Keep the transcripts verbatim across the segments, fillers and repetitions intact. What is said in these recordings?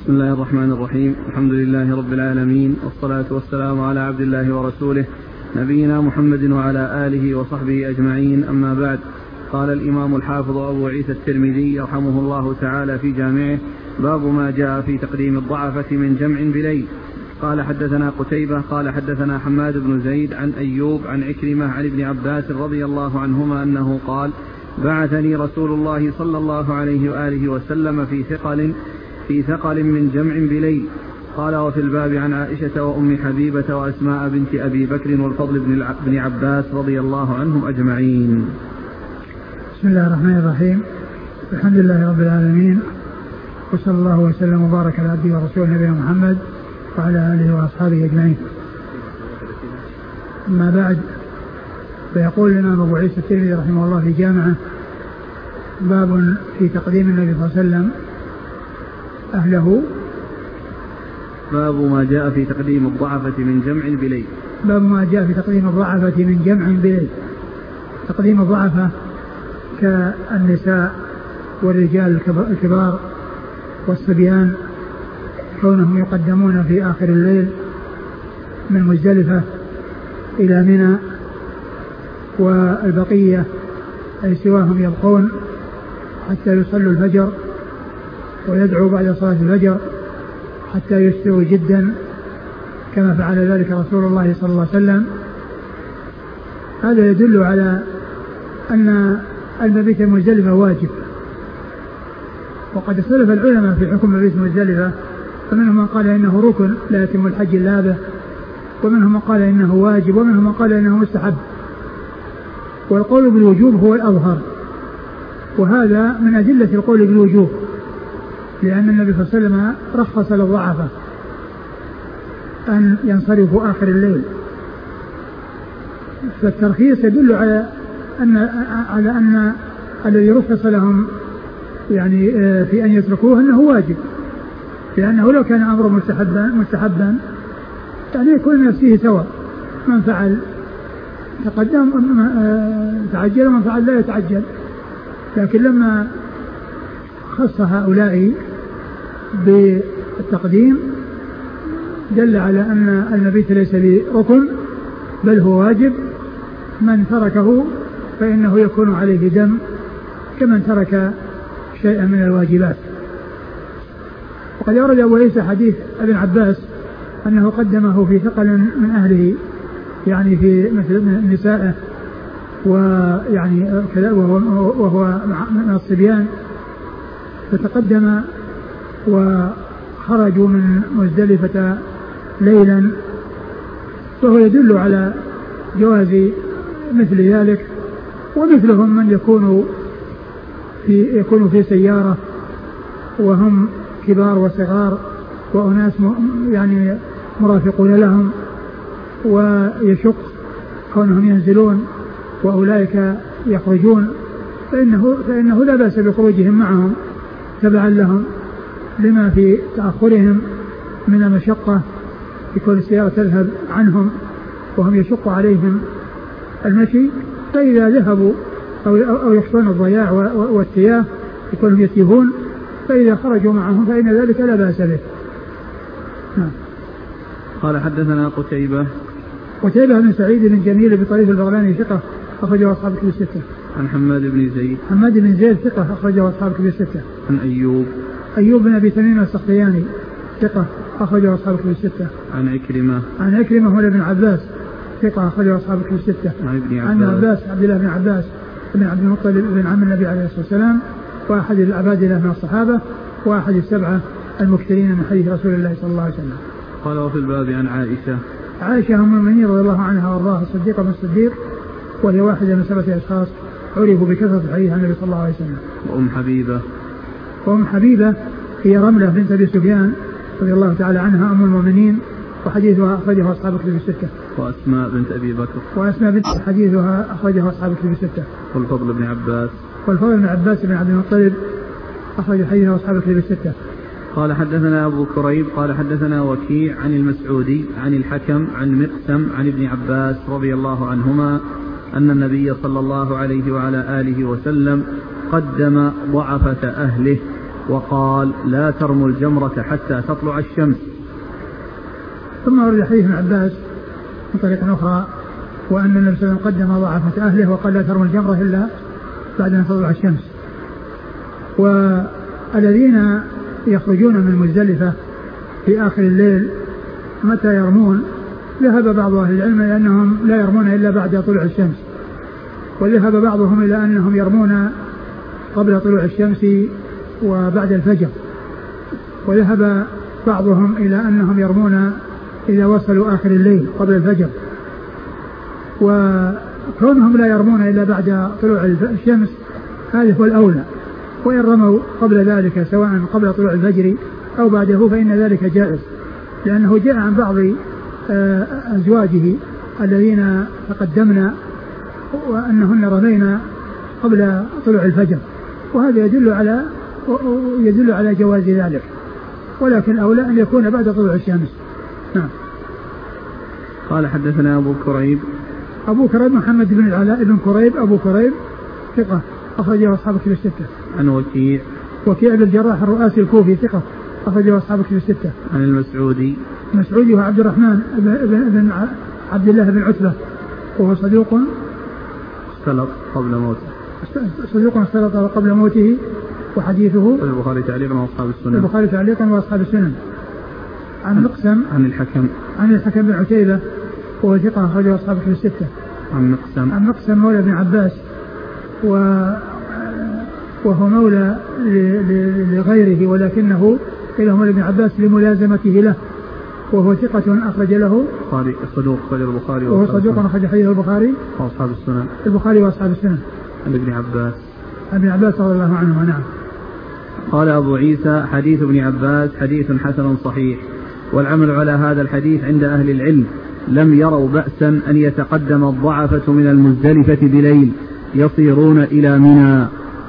بسم الله الرحمن الرحيم. الحمد لله رب العالمين، والصلاة والسلام على عبد الله ورسوله نبينا محمد وعلى آله وصحبه أجمعين، أما بعد. قال الإمام الحافظ أبو عيسى الترمذي رحمه الله تعالى في جامعه: باب ما جاء في تقديم الضعفة من جمع بليل. قال حدثنا قتيبة قال حدثنا حماد بن زيد عن أيوب عن عكرمة عن ابن عباس رضي الله عنهما أنه قال: بعثني رسول الله صلى الله عليه وآله وسلم في ثقل في ثقل من جمع بليل. قال: وفي الباب عن عائشة وأم حبيبة وأسماء بنت أبي بكر والفضل بن عباس رضي الله عنهم أجمعين. بسم الله الرحمن الرحيم. الحمد لله رب العالمين، وصلى الله وسلم وبارك على عبده ورسوله نبينا محمد وعلى آله وأصحابه أجمعين. أما بعد، فيقول الإمام أبو عيسى الترمذي رحمه الله في جامعه: باب في تقديم النبي صلى الله عليه وسلم أهله. باب ما جاء في تقديم الضعفة من جمع بليل. باب ما جاء في تقديم الضعفة من جمع بليل. تقديم الضعفة كالنساء والرجال الكبار والصبيان، كونهم يقدمون في آخر الليل من مزدلفة إلى منى، والبقية أي سواهم يبقون حتى يصلوا الفجر ويدعوا بعد صلاة الفجر حتى يستووا جدا، كما فعل ذلك رسول الله صلى الله عليه وسلم. هذا يدل على أن المبيت المزدلفة واجب، وقد اختلف العلماء في حكم مبيت المزدلفة، فمنهم من قال إنه ركن لا يتم الحج إلا به، ومنهم من قال إنه واجب، ومنهم من قال إنه مستحب. والقول بالوجوب هو الأظهر، وهذا من أدلة القول بالوجوب، لأن النبي صلى الله عليه وسلم رخص للضعفة أن ينصرفوا آخر الليل، فالترخيص يدل على أن على أن الذي رخص لهم يعني في أن يتركوه أنه واجب، لأنه لو كان أمره مستحبا مستحبا يعني يكون نفسه سواء، من فعل تقدم تعجل ومن فعل لا يتعجل. لكن لما خص هؤلاء بالتقديم دل على أن المبيت ليس بركن بل هو واجب، من تركه فإنه يكون عليه دم كمن ترك شيئا من الواجبات. وقد أورد أبو عيسى حديث ابن عباس أنه قدمه في ثقل من أهله، يعني في مثل نسائه ويعني كذا، وهو من الصبيان، فتقدم وخرجوا من مزدلفة ليلا، وهو يدل على جواز مثل ذلك. ومثلهم من يكون في يكون في سيارة وهم كبار وصغار وأناس يعني مرافقون لهم، ويشق كونهم ينزلون وأولئك يخرجون، فإنه, فإنه لا بأس بخروجهم معهم تبعا لهم لما في تأخرهم من المشقة، يكون السيارة تذهب عنهم وهم يشق عليهم المشي، فإذا ذهبوا أو, أو يخشون الضياع والتياه يكونوا يتيهون، فإذا خرجوا معهم فإن ذلك لا بأس به. نعم. قال حدثنا قتيبة قتيبة بن سعيد بن جميل بطريق البغلاني ثقة أخرجه أصحاب كتب الستة. عن حماد بن زيد حماد بن زيد ثقة أخرجه أصحاب كتب الستة. عن أيوب أيوب بن أبي تميم السختياني ثقة أخرجه أصحاب كتب الستة. عن عكرمة عن عكرمة هو ابن عباس ثقة أخرجه أصحاب كتب الستة. عن ابن عن عباس عبد الله بن عباس بن عبد المطلب بن عم النبي عليه الصلاة والسلام، وأحد العبادلة من الصحابة، وأحد السبعة المكثرين من حديث رسول الله صلى الله عليه وسلم. قال: وفي الباب عن عائشة عائشة أم المؤمنين رضي الله عنها وارضاها، الصديقة من الصديق، وهي واحدة من سبعة أشخاص عرفوا بكثرة الحديث عن النبي صلى الله عليه وسلم. وأم حبيبة وأم حبيبة هي رملة بنت أبي سفيان رضي الله تعالى عنها أم المؤمنين، وحديثها أخرجه أصحاب الكتب الستة. وأسماء بنت أبي بكر وأسماء بنت حديثها أخرجه أصحاب الكتب الستة. والفضل بن عباس والفضل بن عباس بن عبد المطلب أخرج حديثه أصحاب الكتب الستة. قال حدثنا أبو كريب قال حدثنا وكيع عن المسعودي عن الحكم عن مقسم عن ابن عباس رضي الله عنهما أن النبي صلى الله عليه وعلى آله وسلم قدم ضعفة أهله وقال لا ترموا الجمرة حتى تطلع الشمس. ثم ورد حديث ابن عباس من طريق أخرى وأن النبي صلى الله عليه وسلم قدم ضعفة أهله وقال لا ترموا الجمرة إلا بعد أن تطلع الشمس. والذين يخرجون من مزدلفة في آخر الليل متى يرمون؟ ذهب بعض أهل العلم إلى أنهم لا يرمون إلا بعد طلوع الشمس، وذهب بعضهم إلى أنهم يرمون قبل طلوع الشمس وبعد الفجر، وذهب بعضهم إلى أنهم يرمون إذا وصلوا آخر الليل قبل الفجر. وكونهم لا يرمون إلا بعد طلوع الشمس هذا هو الأولى، وإن رموا قبل ذلك سواء قبل طلوع الفجر أو بعده فإن ذلك جائز، لأنه جاء عن بعض أزواجه الذين تقدمنا وأنهن رمينا قبل طلوع الفجر، وهذا يدل على يدل على جواز ذلك، ولكن الأولى أن يكون بعد طلوع الشمس. نعم. قال حدثنا أبو كريب أبو كريب محمد بن العلاء بن كريب أبو كريب ثقة أخرجه أصحاب الكتب الستة. عن وكيع وكيع بن الجراح الرؤاسي الكوفي ثقة أخرجه أصحاب الكتب الستة. عن المسعودي المسعودي هو عبد الرحمن بن, بن عبد الله بن عتبة وهو صدوق اختلط قبل موته صدوق اختلط قبل موته وحديثه البخاري تعليقا وأصحاب السنن البخاري تعليقا وأصحاب السنن. عن مقسم عن الحكم عن الحكم بن عتيبة وهو ثقة أخرجه أصحاب الكتب الستة. عن مقسم عن مقسم مولى بن عباس و وهو مولى لغيره ولكنه إلى مولى بن عباس لملازمته له، وهو ثقة أخرج له صدوق أخرج البخاري وهو صدوق أخرج حديثه البخاري وأصحاب السنن البخاري وأصحاب السنن. عن ابن عباس عن ابن عباس رضي الله عنه. نعم. قال أبو عيسى حديث ابن عباس حديث حسن صحيح، والعمل على هذا الحديث عند أهل العلم لم يروا بأسا أن يتقدم الضعفة من المزدلفة بليل يصيرون إلى منى.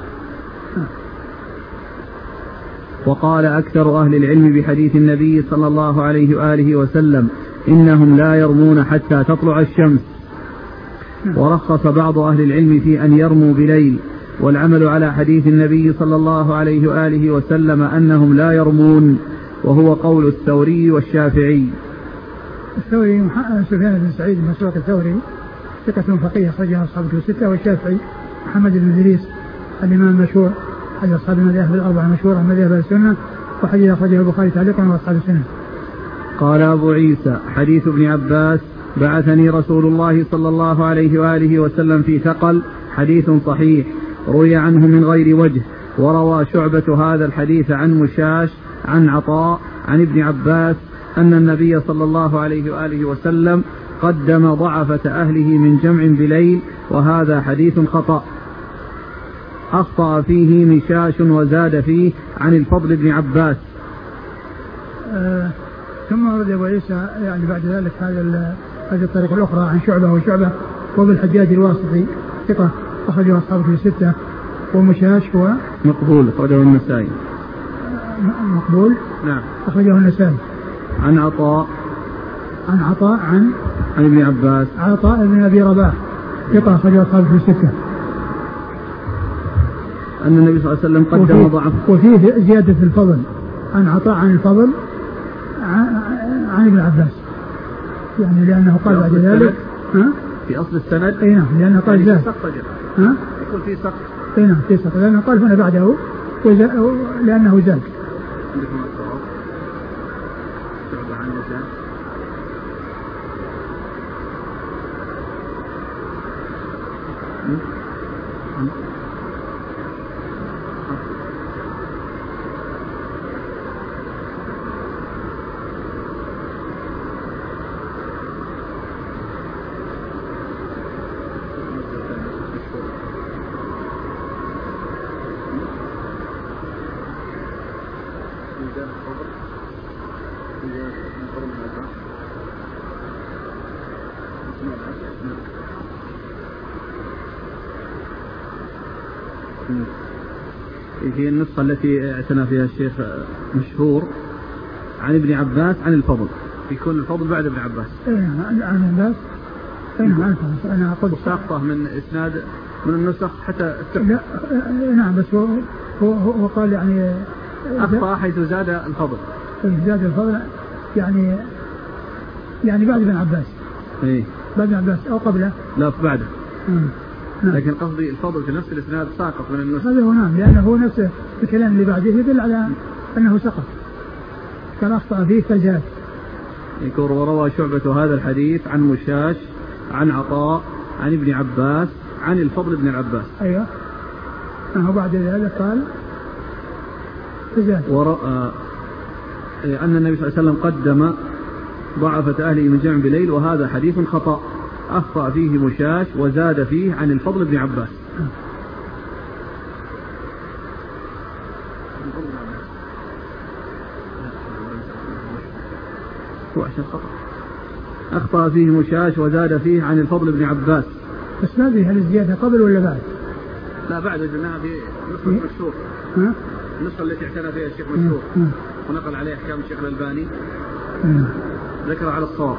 وقال أكثر أهل العلم بحديث النبي صلى الله عليه وآله وسلم إنهم لا يرمون حتى تطلع الشمس. ورخص بعض أهل العلم في أن يرموا بليل، والعمل على حديث النبي صلى الله عليه وآله وسلم أنهم لا يرمون، وهو قول الثوري والشافعي. الثوري سفيان بن سعيد بن مسروق الثوري ثقة فقيه أخرجه أصحاب الكتب الستة. والشافعي محمد بن إدريس الإمام المشهور أحد أصحاب المذاهب الأربعة المشهورة من مذاهب السنة، وحديث أخرجه البخاري تعليقا وأصحاب السنة. قال أبو عيسى حديث ابن عباس بعثني رسول الله صلى الله عليه وآله وسلم في ثقل حديث صحيح روي عنه من غير وجه. وروى شعبة هذا الحديث عن مشاش عن عطاء عن ابن عباس أن النبي صلى الله عليه وآله وسلم قدم ضعفة أهله من جمع بليل، وهذا حديث خطأ أخطأ فيه مشاش وزاد فيه عن الفضل بن عباس. آه ثم ورد أبو عيسى يعني بعد ذلك هذا هذه الطريقة الأخرى عن شعبة وشعبة وابن الحجاج الواسطي ثقة أخرجه أصحابه في الستة. ومشاش هو مقبول أخرجه النسائي. مقبول نعم أخرجه النسائي. عن عطاء عن عطاء عن عن ابن عباس عطاء بن أبي رباح ثقة أخرجه أصحابه في الستة. أن النبي صلى الله عليه وسلم قدم ضعف. وفيه زيادة في الفضل عن عطاء عن الفضل عن ابن عباس، يعني لأنه قال بعد ذلك ها؟ في أصل السند أي نعم لأنه قال يعني زاد ها؟ يكون في سقط. أي نعم في سقط لأنه قال هنا بعده لأنه زاد. في النسخة التي اعتنى فيها الشيخ مشهور عن ابن عباس عن الفضل، يكون الفضل بعد ابن عباس. عن عباس أنا أقول ساقطة من إسناد من النسخ حتى لا نعم بس هو هو, هو قال يعني أخطأ حيث زاد الفضل. زاد الفضل يعني يعني بعد ابن عباس. إيه؟ بعد ابن عباس أو قبله؟ لا بعده. نعم. لكن قصدي الفضل في نفس الإسناد ساقط من النسخ. هذا هو نعم، لأنه هو نفسه الكلام اللي بعده يدل على أنه سقط، كان أخطأ فيه فزاد. يقول وروى شعبة هذا الحديث عن مشاش عن عطاء عن ابن عباس عن الفضل بن العباس. أيوه. أنه بعد ذلك قال فزاد. ور... آه... أن النبي صلى الله عليه وسلم قدم ضعفة أهله من جمع بليل، وهذا حديث خطأ أخطأ فيه مشاش وزاد فيه عن الفضل بن عباس. هو عشان خطأ أخطأ فيه مشاش وزاد فيه عن الفضل بن عباس. بس ما هذه الزيادة قبل ولا بعد؟ لا بعد، جبناها في نسخة مشهور. ها؟ النسخة التي اعتنى فيها الشيخ مشهور ونقل عليه أحكام الشيخ الألباني ذكر على الصواب.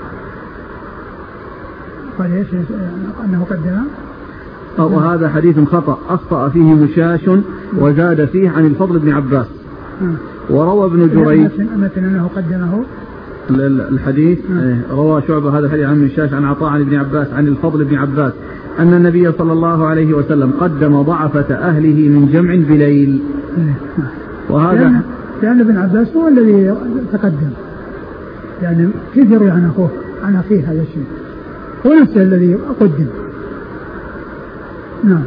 قال ايش انه قدم؟ وهذا حديث خطأ أخطأ فيه مشاش وزاد فيه عن الفضل بن عباس. وروى ابن جريج مثل أنه قدمه الحديث. روى شعبة هذا الحديث عن مشاش عن عطاء عن ابن عباس عن الفضل بن عباس أن النبي صلى الله عليه وسلم قدم ضعفة أهله من جمع بليل. وهذا لأن, لأن ابن عباس هو الذي تقدم، يعني كيف يروي عن أخوه عن أخيه هذا الشيء، هو نفسه الذي قدم. نعم.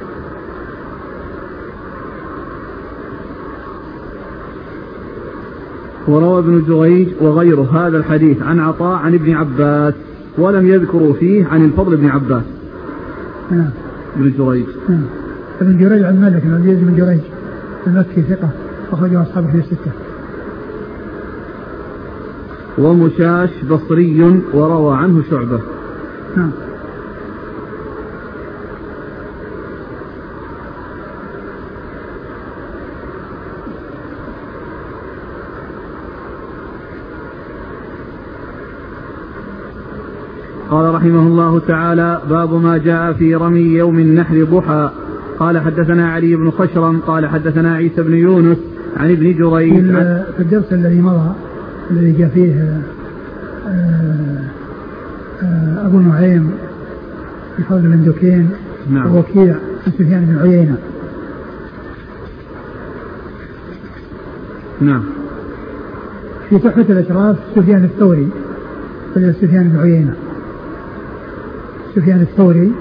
وروى ابن جريج وغيره هذا الحديث عن عطاء عن ابن عباس ولم يذكروا فيه عن الفضل بن عباس. نعم. ابن جريج. نعم. ابن جريج عن مالك بن عبد بن جريج المكي ثقة أخرجه أصحابه في الستة. ومشاش بصري وروى عنه شعبة. نعم. قال رحمه الله تعالى باب ما جاء في رمي يوم النحر ضحى. قال حدثنا علي بن خشرم قال حدثنا عيسى بن يونس عن ابن جريج في الدرس الذي مضى الذي جاء فيه أبو نعيم الفضل بن دكين. نعم. ووكيع عن سفيان بن عيينة. نعم. في تحفة الأشراف سفيان الثوري سفيان بن عيينة سفيان الثوري.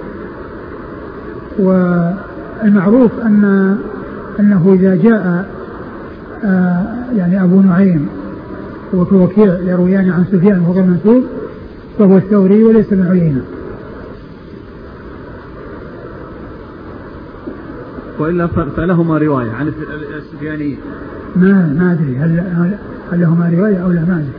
والمعروف أن أنه إذا جاء آه يعني أبو نعيم ووكيع يرويان عن سفيان وهو منسوب فهو الثوري وليس ابن عيينة. وإلا فلهما رواية عن السفياني. ما ما أدري هل, هل لهما رواية أو لا، ما أدري.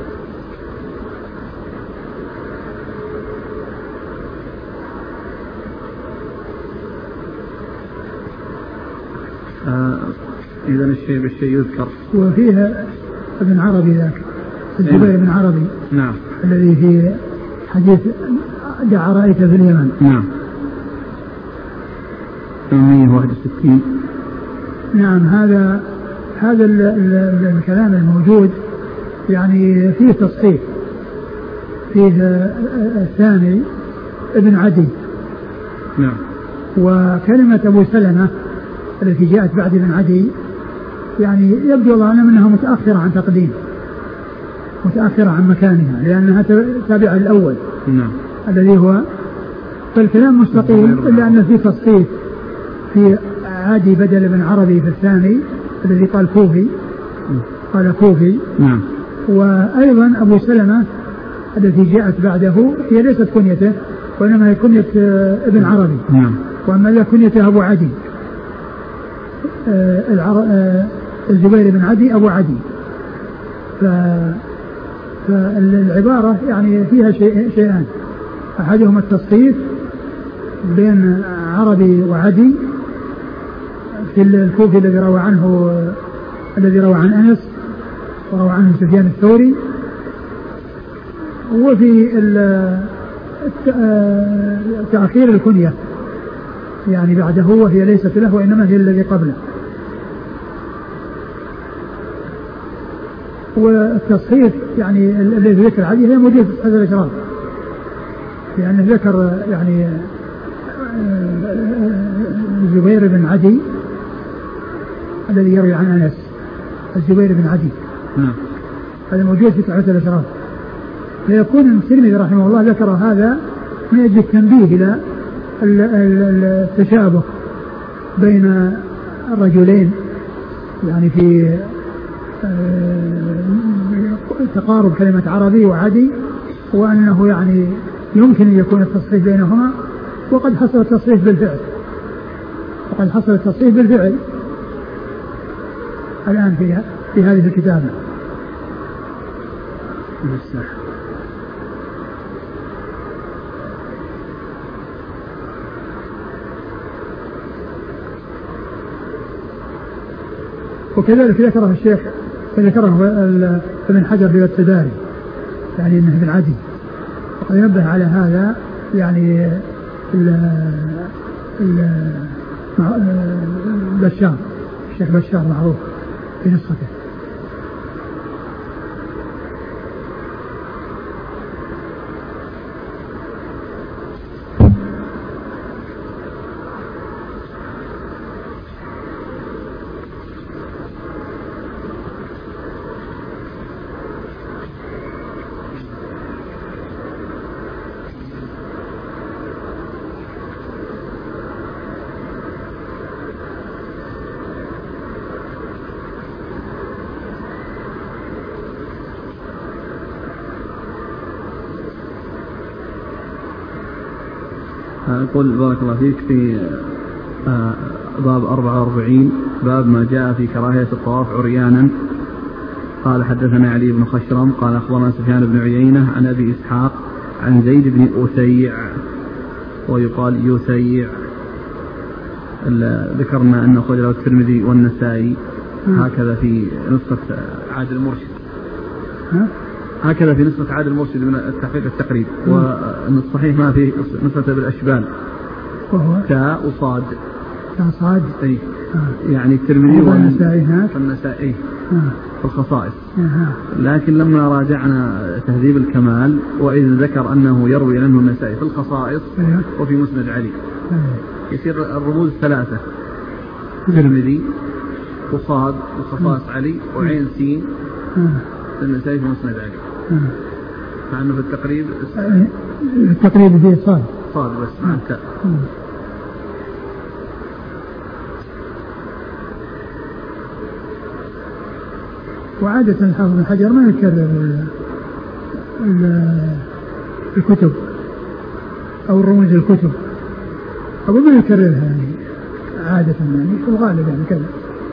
آه إذا الشيء بالشيء يذكر. وفيها ابن عربي ذاك الزبير بن عربي. نعم. الذي في حديث دعا رأيت في اليمن. نعم. ثمانمائة وواحد وستين. نعم. هذا هذا ال ال الكلام الموجود يعني فيه تصحيح. فيه الثاني ابن عدي. نعم. وكلمة أبو سلمة التي جاءت بعد ابن عدي يعني يبدو الله أعلم أنها متأخرة عن تقديم، متأخرة عن مكانها لأنها تابعة الأول. نعم. الذي هو فالكلام مستقيم إلا أن في تصحيح في عادي بدل ابن عربي في الثاني الذي قال كوفي قال كوفي. نعم. وأيضا أبو سلمة التي جاءت بعده هي ليست كنيته وإنما هي كنية ابن عربي. نعم. وأما لا كنيته أبو عدي. آه الزبير بن عدي أبو عدي. فالعبارة يعني فيها شيء شيئان، أحدهما التصحيف بين عربي وعدي في الكوفي الذي روى عنه الذي روى عن أنس وروى عنه سفيان الثوري، وفي تأخير الكنية يعني بعده وهي ليست له وإنما هي الذي قبله. والتصحيف يعني الذي ذكر عليه هي موجود في هذا الإشراف، لأنه يعني ذكر يعني الزبير بن عدي الذي يروي عن أنس، الزبير بن عدي هذا موجود في تحفة الأشراف. فيكون الترمذي رحمه الله ذكر هذا من أجل التنبيه إلى التشابه بين الرجلين يعني في تقارب كلمة عربي وعدي، وأنه يعني يمكن أن يكون التصحيح بينهما، وقد حصل التصحيح بالفعل وقد حصل التصحيح بالفعل الآن في في هذه الكتابة. وكذلك ذكره الشيخ ذكره ابن حجر في التداري يعني انه ابن عدي، وقد نبه على هذا يعني بشار الشيخ بشار معروف في نسخته. أقول بارك الله فيك في باب أربعة وأربعين باب ما جاء في كراهية الطواف عريانا. قال حدثنا علي بن خشرم قال أخبرنا سفيان بن عيينة عن أبي إسحاق عن زيد بن أسيع ويقال يسيع. ذكرنا أنه خرجه الترمذي والنسائي هكذا في نسخة عادل المرشد هكذا في نسخة عادل المرشد من التحقيق التقريب، والصحيح ما في نسخة بالأشبال تاء وصاد صاد أي يعني الترمذي والنسائي والنسائي في الخصائص. لكن لما راجعنا تهذيب الكمال وإذ ذكر أنه يروي عنه النسائي في الخصائص وفي مسند علي يصير الرموز ثلاثة الترمذي وصاد وخصائص علي وعين سين النسائي في مسند علي، مع أنه في التقريب التقريب فيه صاد صاد بس مع التاء. وعادة الحافظ بن حجر ما يكرر الكتب أو الرموز الكتب أو ما يكررها يعني عادة يعني في الغالب يعني كذا.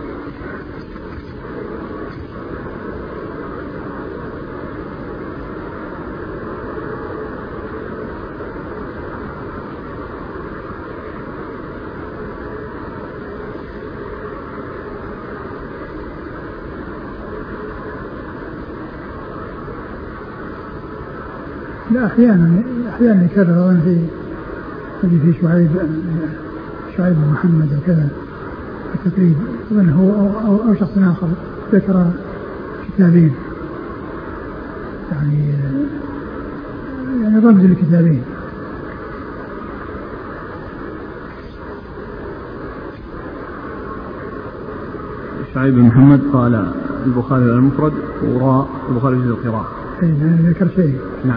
لا أحيانا أحيانا يكرر أظن في اللي في شعيب شعيب محمد وكذا التقريب أظن هو أو, أو, أو شخص آخر ذكر كتابين يعني يعني رمز الكتابين. شعيب محمد قال البخاري المفرد وراء البخاري جزء القراءة. أي ذكر شيء. نعم.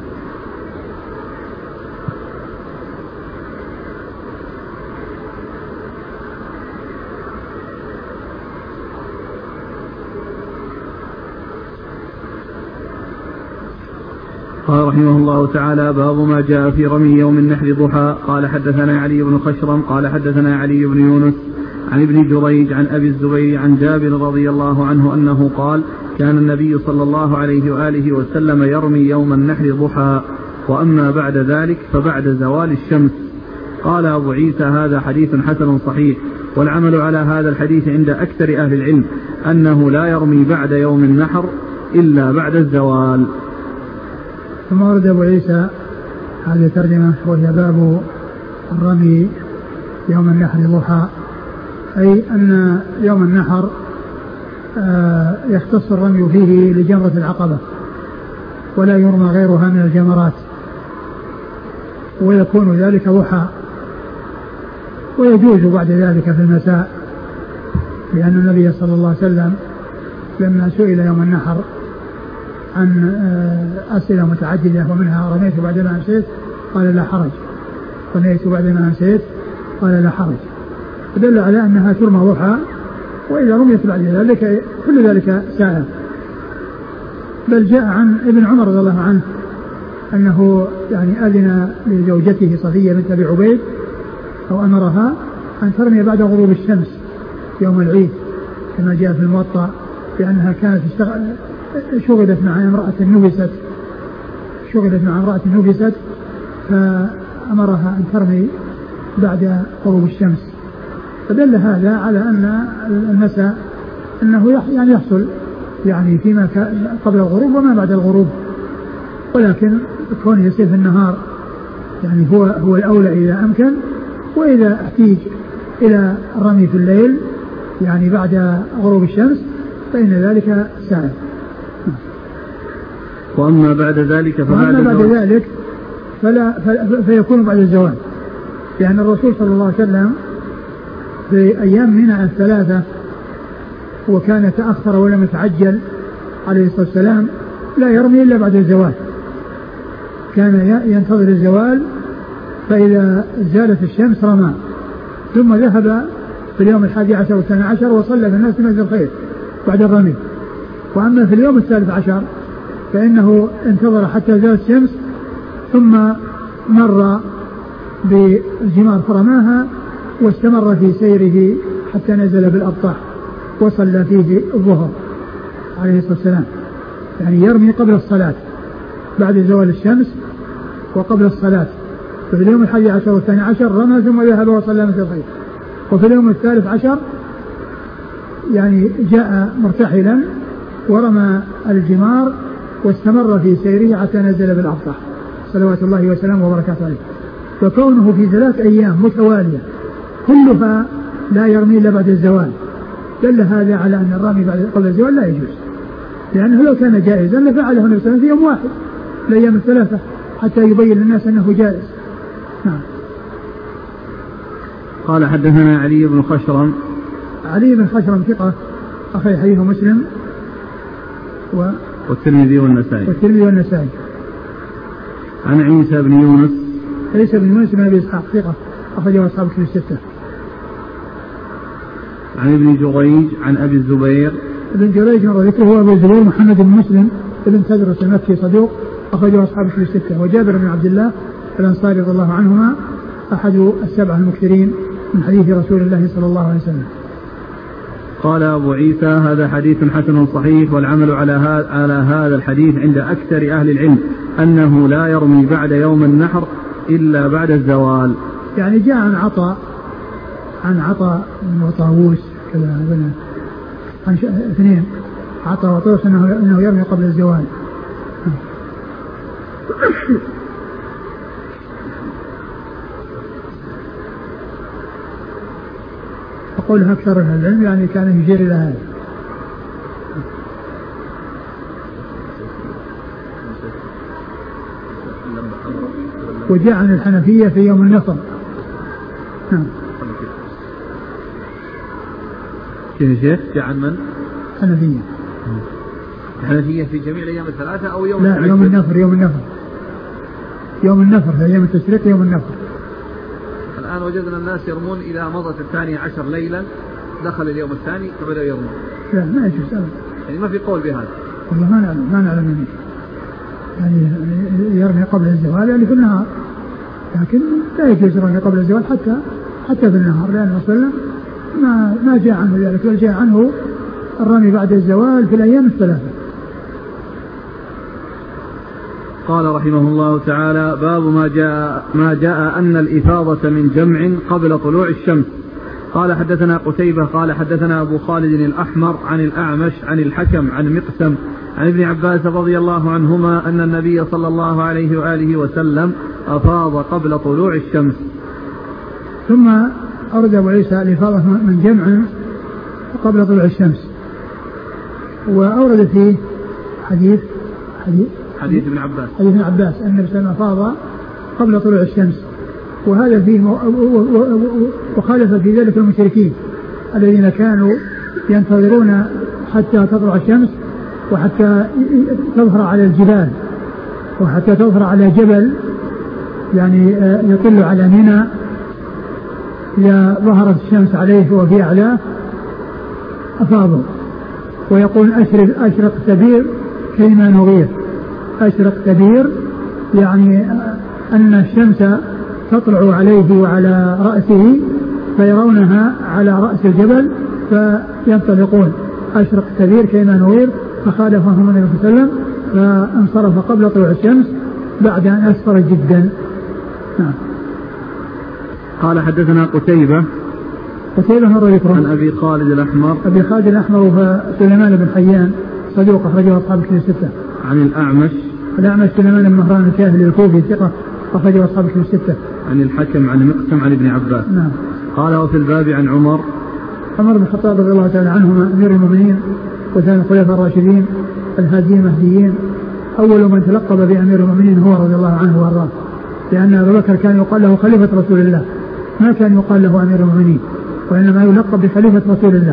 قال رحمه الله تعالى باب ما جاء في رمي يوم النحر ضحى. قال حدثنا علي بن خشرم قال حدثنا علي بن يونس عن ابن جريج عن أبي الزبير عن جابر رضي الله عنه أنه قال كان النبي صلى الله عليه وآله وسلم يرمي يوم النحر ضحى، وأما بعد ذلك فبعد زوال الشمس. قال أبو عيسى هذا حديث حسن صحيح، والعمل على هذا الحديث عند أكثر أهل العلم أنه لا يرمي بعد يوم النحر إلا بعد الزوال. ثم ورد أبو عيسى هذه ترجمة وهي باب الرمي يوم النحر ضحى، أي أن يوم النحر يختص الرمي فيه لجمرة العقبة ولا يرمى غيرها من الجمرات، ويكون ذلك ضحى، ويجوز بعد ذلك في المساء، لأن النبي صلى الله عليه وسلم لما سئل يوم النحر عن أسئلة متعددة ومنها رميت بعدما أمسيت قال لا حرج، رميت بعدما أمسيت قال لا حرج، فدل على أنها ترمى ضحى، وإذا رميت بعد ذلك كل ذلك سائغ. بل جاء عن ابن عمر رضي الله عنه أنه يعني أذن لزوجته صفية بنت أبي عبيد أو أمرها أن ترمي بعد غروب الشمس يوم العيد، كما جاء في الموطأ، لأنها كانت شغلت مع امرأة نبست شغلت مع امرأة نبست فأمرها أن ترمي بعد غروب الشمس. فدل هذا على أن المساء أنه يعني يحصل يعني فيما قبل الغروب وما بعد الغروب، ولكن كونه يصير في النهار يعني هو هو الأولى إذا أمكن، وإذا احتيج إلى الرمي في الليل يعني بعد غروب الشمس فإن ذلك سائغ. وأما بعد ذلك وأما بعد ذلك فلا فيكون بعد الزوال، لأن الرسول صلى الله عليه وسلم في أيام منى الثلاثة وكان تأخر ولم يتعجل عليه الصلاة والسلام لا يرمي إلا بعد الزوال، كان ينتظر الزوال فإذا زالت الشمس رمى، ثم ذهب في اليوم الحادي عشر والثاني عشر وصلى بالناس في مسجد الخير بعد الرمي. وأما في اليوم الثالث عشر فإنه انتظر حتى زالت الشمس ثم مر بالجمار فرماها واستمر في سيره حتى نزل بالأبطح وصلى فيه الظهر عليه الصلاة والسلام، يعني يرمي قبل الصلاة بعد زوال الشمس وقبل الصلاة. ففي اليوم الحادي عشر والثاني عشر رمى ثم ذهب وصلى مسجد الخير، وفي اليوم الثالث عشر يعني جاء مرتحلا ورمى الجمار واستمر في سيره حتى نزل بالأبطح صلوات الله وسلامه وبركاته عليه. فكونه في ثلاث أيام متوالية كلها لا يرمي إلا بعد الزوال دل هذا على أن الرمي بعد قبل الزوال لا يجوز، لأنه لو كان جائزا لفعله النبي صلى الله عليه وسلم في يوم واحد الأيام الثلاثة حتى يبين للناس أنه جائز. نعم. قال حدثنا علي بن خشرم. علي بن خشرم ثقة أخي حديث مسلم و... والترمذي والنسائي والترمذي والنسائي. عن عيسى بن يونس. عيسى بن يونس بن أبي إسحاق ثقة أخرجه أصحاب الكتب الستة. عن ابن جريج عن أبي الزبير. ابن جريج مر ذكره هو أبو الزبير محمد بن مسلم ابن تدرس المكي صدوق أخرجه أصحاب الكتب الستة. وجابر بن عبد الله الأنصاري رضي الله عنهما أحد السبعة المكثرين من حديث رسول الله صلى الله عليه وسلم. قال أبو عيسى هذا حديث حسن صحيح، والعمل على هذا على هذا الحديث عند أكثر أهل العلم أنه لا يرمي بعد يوم النحر إلا بعد الزوال. يعني جاء عن عطاء عن عطاء وطاووس كذا عن اثنين عطاء وطاووس أنه, أنه يرمي قبل الزوال. قولها أكثر أهل العلم يعني كان يشير إلى هذا. وجاء عن الحنفية في يوم النفر. نعم. كيف شيخ؟ جاء عن من؟ حنفية. الحنفية في جميع الأيام الثلاثة أو يوم؟ لا، يوم النفر يوم النفر يوم النفر في أيام التشريق يوم النفر. الآن وجدنا الناس يرمون إذا مضت الثانية عشر ليلا دخل اليوم الثاني فبدأوا يرمون. لا ما يجوز أبدا. يعني ما في قول بهذا. والله ما نعلم ما نعلم منه. يعني يرمي قبل الزوال يعني في النهار، لكن لا يجوز يرمي قبل الزوال حتى حتى في النهار، لأن الرسول صلى الله عليه وسلم ما ما جاء عنه ذلك، بل جاء عنه الرمي بعد الزوال في الأيام الثلاثة. قال رحمه الله تعالى: باب ما جاء ما جاء أن الإفاضة من جمع قبل طلوع الشمس. قال حدثنا قتيبة قال حدثنا أبو خالد الأحمر عن الأعمش عن الحكم عن مقسم عن ابن عباس رضي الله عنهما أن النبي صلى الله عليه وآله وسلم أفاض قبل طلوع الشمس. ثم أرد أبو عيسى الإفاضة من جمع قبل طلوع الشمس، وأورد فيه حديث حديث حديث ابن عباس حديث ابن عباس أن النبي صلى الله عليه وسلم فاض قبل طلوع الشمس، وهذا فيه وخالف في ذلك المشركين الذين كانوا ينتظرون حتى تطلع الشمس وحتى تظهر على الجبال وحتى تظهر على جبل يعني يطل على منى إذا ظهرت الشمس عليه وفي أعلاه أفاضوا، ويقول أشرق أشرق سبير كيما نغير. أشرق سبير يعني أن الشمس تطلع عليه وعلى رأسه فيرونها على رأس الجبل فينطلقون. أشرق سبير كيما نغير، فخالفهم النبي صلى الله عليه وسلم فانصرف قبل طلوع الشمس بعد أن أسفر جدا. نعم. قال حدثنا قتيبة قتيبة مر ذكره عن أبي خالد الأحمر أبي خالد الأحمر وسليمان بن حيان صدوق أخرجه أصحاب الكتب الستة. عن الأعمش الأعمش سليمان بن مهران الكاهلي الكوفي ثقة أخرجه أصحاب الكتب الستة. عن الحكم عن مقسم عن ابن عباس. نعم. قال وفي الباب عن عمر عمر بن الخطاب رضي الله تعالى عنهما أمير المؤمنين وثاني الخلفاء الراشدين الهاديين المهديين، أول من تلقب بأمير المؤمنين هو رضي الله عنه وأرضاه، لأن أبا بكر كان يقال له خليفة رسول الله، ما كان يقال له أمير المؤمنين، وإنما يلقب بخليفة رسول الله.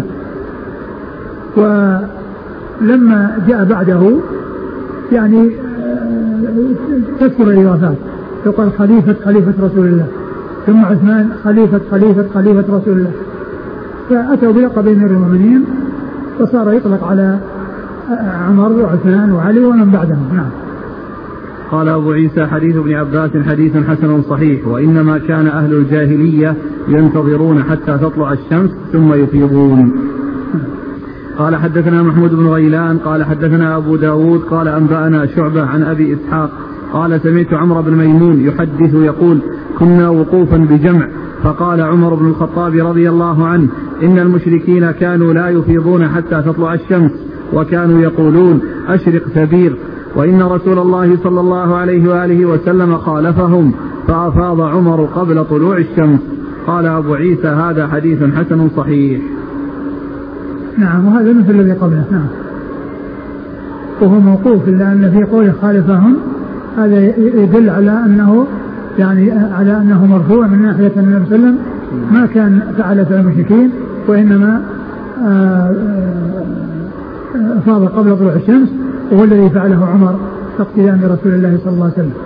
ولما جاء بعده يعني تذكر الإضافات، يقال خليفة خليفة رسول الله، ثم عثمان خليفة خليفة خليفة رسول الله، فأتوا بلقب أمير المؤمنين وصار يطلق على عمر وعثمان وعلي ومن بعدهم. نعم. قال أبو عيسى حديث ابن عباس حديث حسن صحيح، وإنما كان أهل الجاهلية ينتظرون حتى تطلع الشمس ثم يفيضون. قال حدثنا محمود بن غيلان قال حدثنا أبو داود قال أنبأنا شعبة عن أبي إسحاق قال سمعت عمرو بن ميمون يحدث يقول كنا وقوفا بجمع فقال عمر بن الخطاب رضي الله عنه إن المشركين كانوا لا يفيضون حتى تطلع الشمس وكانوا يقولون أشرق سبير، وإن رسول الله صلى الله عليه وآله وسلم خالفهم فأفاض عمر قبل طلوع الشمس. قال أبو عيسى هذا حديث حسن صحيح. نعم. وهذا مثل الذي قبله. نعم. وهو موقوف إلا أن في قوله خالفهم هذا يدل على أنه يعني على أنه مرفوع من ناحية أن النبي صلى الله عليه وسلم ما كان فعل فعل المشركين، وإنما أفاض قبل طلوع الشمس، وهو الذي فعله عمر اقتداء برسول الله صلى الله عليه وسلم.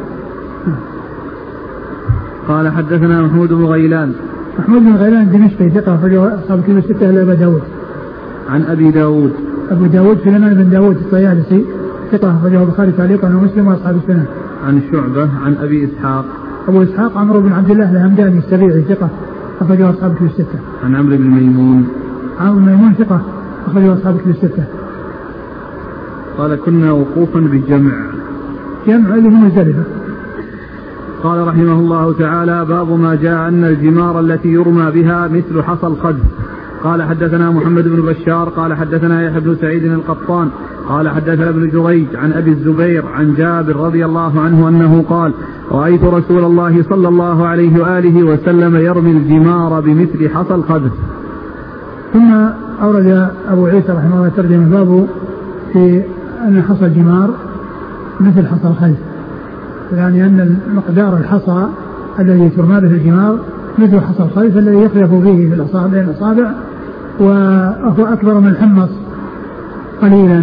قال حدثنا محمود بن غيلان محمود بن غيلان الدمشقي ثقة أخرجه أصحاب الكتب الستة إلا أبا داود. عن أبي داود أبو داود سليمان بن داود الطيالسي ثقة أخرجه البخاري تعليقا ومسلم وأصحاب السنة. عن شعبة عن أبي إسحاق أبو إسحاق عمرو بن عبد الله الهمداني السبيعي ثقة أخرجه أصحاب الكتب الستة. عن عمرو بن ميمون عمرو بن ميمون ثقة أخرجه أصحاب الكتب الستة. قال كنا وقوفا بالجمع جمع اللي هم الزلفة. قال رحمه الله تعالى باب ما جاء أن الجمار التي يرمى بها مثل حصى الخد. قال حدثنا محمد بن بشار قال حدثنا يحيى بن سعيد القطان قال حدثنا ابن جريج عن أبي الزبير عن جابر رضي الله عنه أنه قال رأيت رسول الله صلى الله عليه وآله وسلم يرمي الجمار بمثل حصى الخد. ثم أورد أبو عيسى رحمه الله ترجم بابه في أن حصى الجمار مثل حصى الخد، يعني أن مقدار الحصى الذي ترمى به الجمار مثل حصى الخيف الذي يخلف فيه في الأصابع بين الأصابع، وهو أكبر من الحمص قليلا.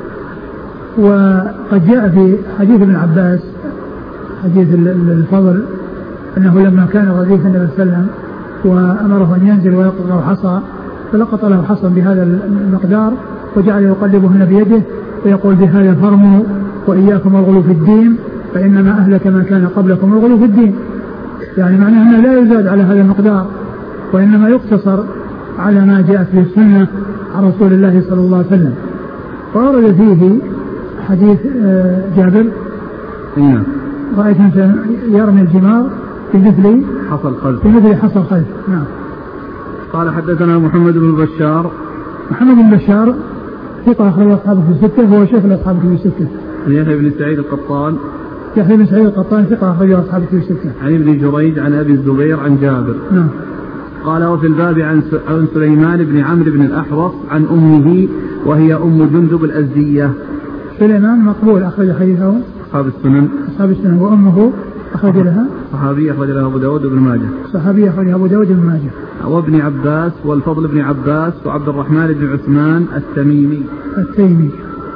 وقد جاء في حديث ابن عباس حديث الفضل أنه لما كان رديف النبي صلى الله عليه وسلم وأمره أن ينزل ويلقط له حصى فلقط له حصى بهذا المقدار وجعل يقلبهن بيده ويقول بهذا فرموا وإياكم الغلو في الدين فإنما أهلك ما كان قبلكم الغلو في الدين، يعني معناه أنه لا يزاد على هذا المقدار وإنما يقتصر على ما جاءت في السنة عن رسول الله صلى الله عليه وسلم. وأورد فيه حديث جابر نعم رأيت أنت يرمي الجمار بمثل حصى الخلف بمثل حصى الخلف. نعم. قال حدثنا محمد بن بشار محمد بن بشار ثقة أخرج أصحابه في الستة هو شيخ الأصحاب في الستة. عن يحيى بن سعيد القطان يحيى بن سعيد القطان ثقة أخرج أصحابه في الستة. عن ابن جريج عن أبي الزبير عن جابر. نعم. قال وفي الباب عن سليمان بن عمرو بن الأحوص عن أمه وهي أم جندب الأزدية. سليمان مقبول أخرج حديثه أصحاب السنن أصحاب السنن. وأمه أخرج لها صحابية أخرج لها أبو داود بن ماجه صحابية أخرج أبو داود بن ماجه. وابن عباس والفضل بن عباس وعبد الرحمن بن عثمان التميمي التيمي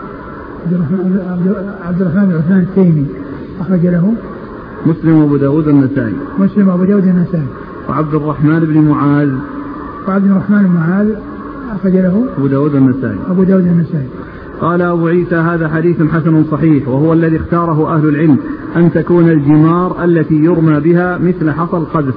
عبد الرحمن بن عثمان التيمي أخرج له مسلم وأبو داود النسائي مسلم وأبو داود النسائي. وعبد الرحمن بن معاذ وعبد الرحمن بن معاذ أخرج له أبو داود النسائي أبو داود النسائي. قال أبو عيسى هذا حديث حسن صحيح، وهو الذي اختاره أهل العلم أن تكون الجمار التي يرمى بها مثل حصى القذف.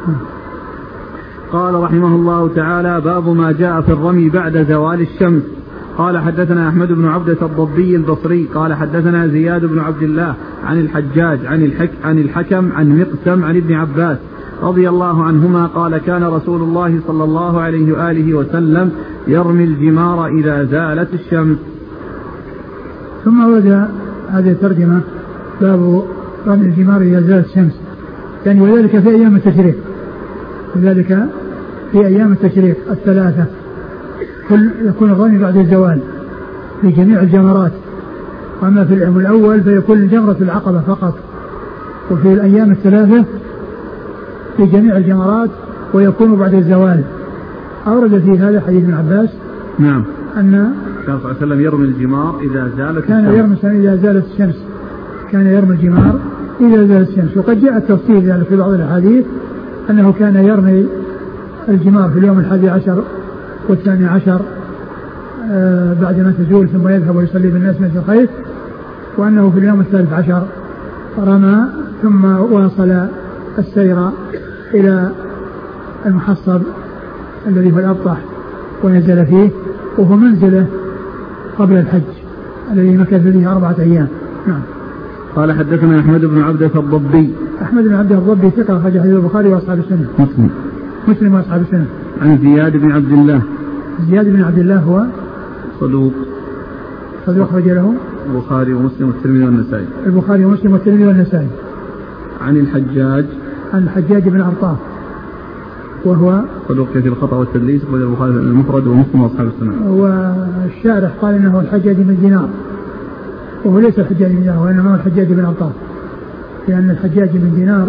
قال رحمه الله تعالى: باب ما جاء في الرمي بعد زوال الشمس. قال حدثنا أحمد بن عبدة الضبي البصري قال حدثنا زياد بن عبد الله عن الحجاج عن, الحك عن الحكم عن مقسم عن ابن عباس رضي الله عنهما قال: كان رسول الله صلى الله عليه وآله وسلم يرمي الجمار إذا زالت الشمس. ثم ورد هذه الترجمة: باب رمي الجمار إذا زالت الشمس، يعني وذلك في أيام التشريق، وذلك في أيام التشريق الثلاثة كل يكون الرمي بعد الزوال في جميع الجمرات. وأما في اليوم الأول فيكون الجمرة العقبة فقط، وفي الأيام الثلاثة في جميع الجمرات ويكون بعد الزوال. أورد في هذا حديث ابن عباس نعم أن كان صلى الله عليه وسلم يرمي الجمار إذا زالت كان الشمس. يرمي إذا زالت الشمس كان يرمي الجمار إذا زالت الشمس. وقد جاء التفصيل يعني في بعض الأحاديث أنه كان يرمي الجمار في اليوم الحادي عشر والثاني عشر آه بعد ما تزول، ثم يذهب ويصلي بالناس من الخير، وأنه في اليوم الثالث عشر رمى ثم واصل السير إلى المحصب الذي هو الأبطح ونزل فيه، وهو منزله قبل الحج الذي مكث فيه أربعة أيام. نعم. قال حدثنا أحمد بن عبدة الضبي أحمد بن عبدة الضبي ثقة أخرج حديث البخاري وأصحاب السنة مسلم مسلم وأصحاب السنة. عن زياد بن عبد الله زياد بن عبد الله هو صدوق صدوق أخرج له البخاري ومسلم والترمذي والنسائي البخاري ومسلم والترمذي والنسائي. عن الحجاج عن الحجاج بن عرطاه وهو صدوق في الخطأ والتدليس أخرج البخاري المفرد ومسلم وأصحاب السنة. والشارح قال إنه الحجاج بن دينار، وهو ليس الحجاج بن دينار وإنما هو الحجاج بن عرطاه، لأن الحجاج بن دينار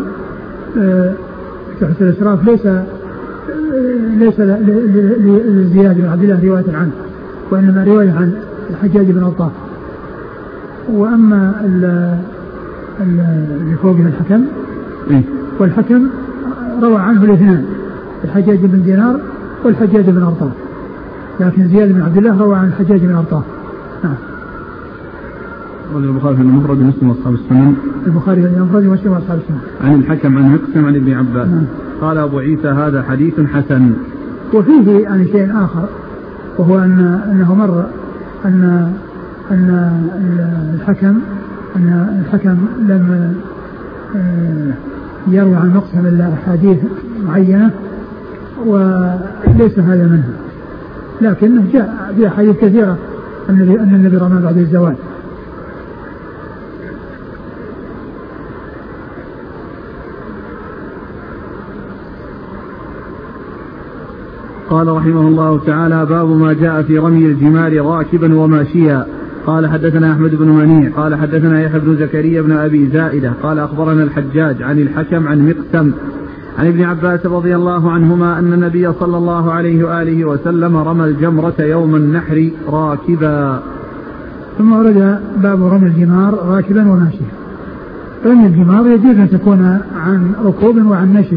تحت الإسراف ليس ليس لزياد بن عبد الله رواية عنه، وإنما رواية عن الحجاج بن عرطاه. وأما اللي فوقه الحكم إيه؟ والحكم روى عنه الاثنان، الحجاج بن دينار والحجاج بن عرطاه، لكن زياد بن عبد الله روى عن الحجاج بن عرطاه. نعم. البخاري في المفرد ومسلم واصحاب السنن البخاري في المفرد ومسلم واصحاب السنن. عن الحكم عن مقسم عن ابن عباس. نعم. قال أبو عيسى هذا حديث حسن. وفيه يعني شيء آخر، وهو أن أنه مر أن أن الحكم أن الحكم لم يروي عن مقسم إلا أحاديث معينة وليس هذا منها، لكنه جاء في أحاديث كثيرة أن النبي رمى بعد الزوال. قال رحمه الله تعالى: باب ما جاء في رمي الجمار راكبا وماشيا. قال حدثنا أحمد بن منيع قال حدثنا يحيى بن زكريا بن أبي زائدة قال أخبرنا الحجاج عن الحكم عن مقسم عن ابن عباس رضي الله عنهما أن النبي صلى الله عليه وآله وسلم رمى الجمرة يوم النحر راكبا. ثم ورد باب رمي الجمار راكبا وماشيا. رمي الجمار يجوز أن تكون عن ركوب وعن مشي،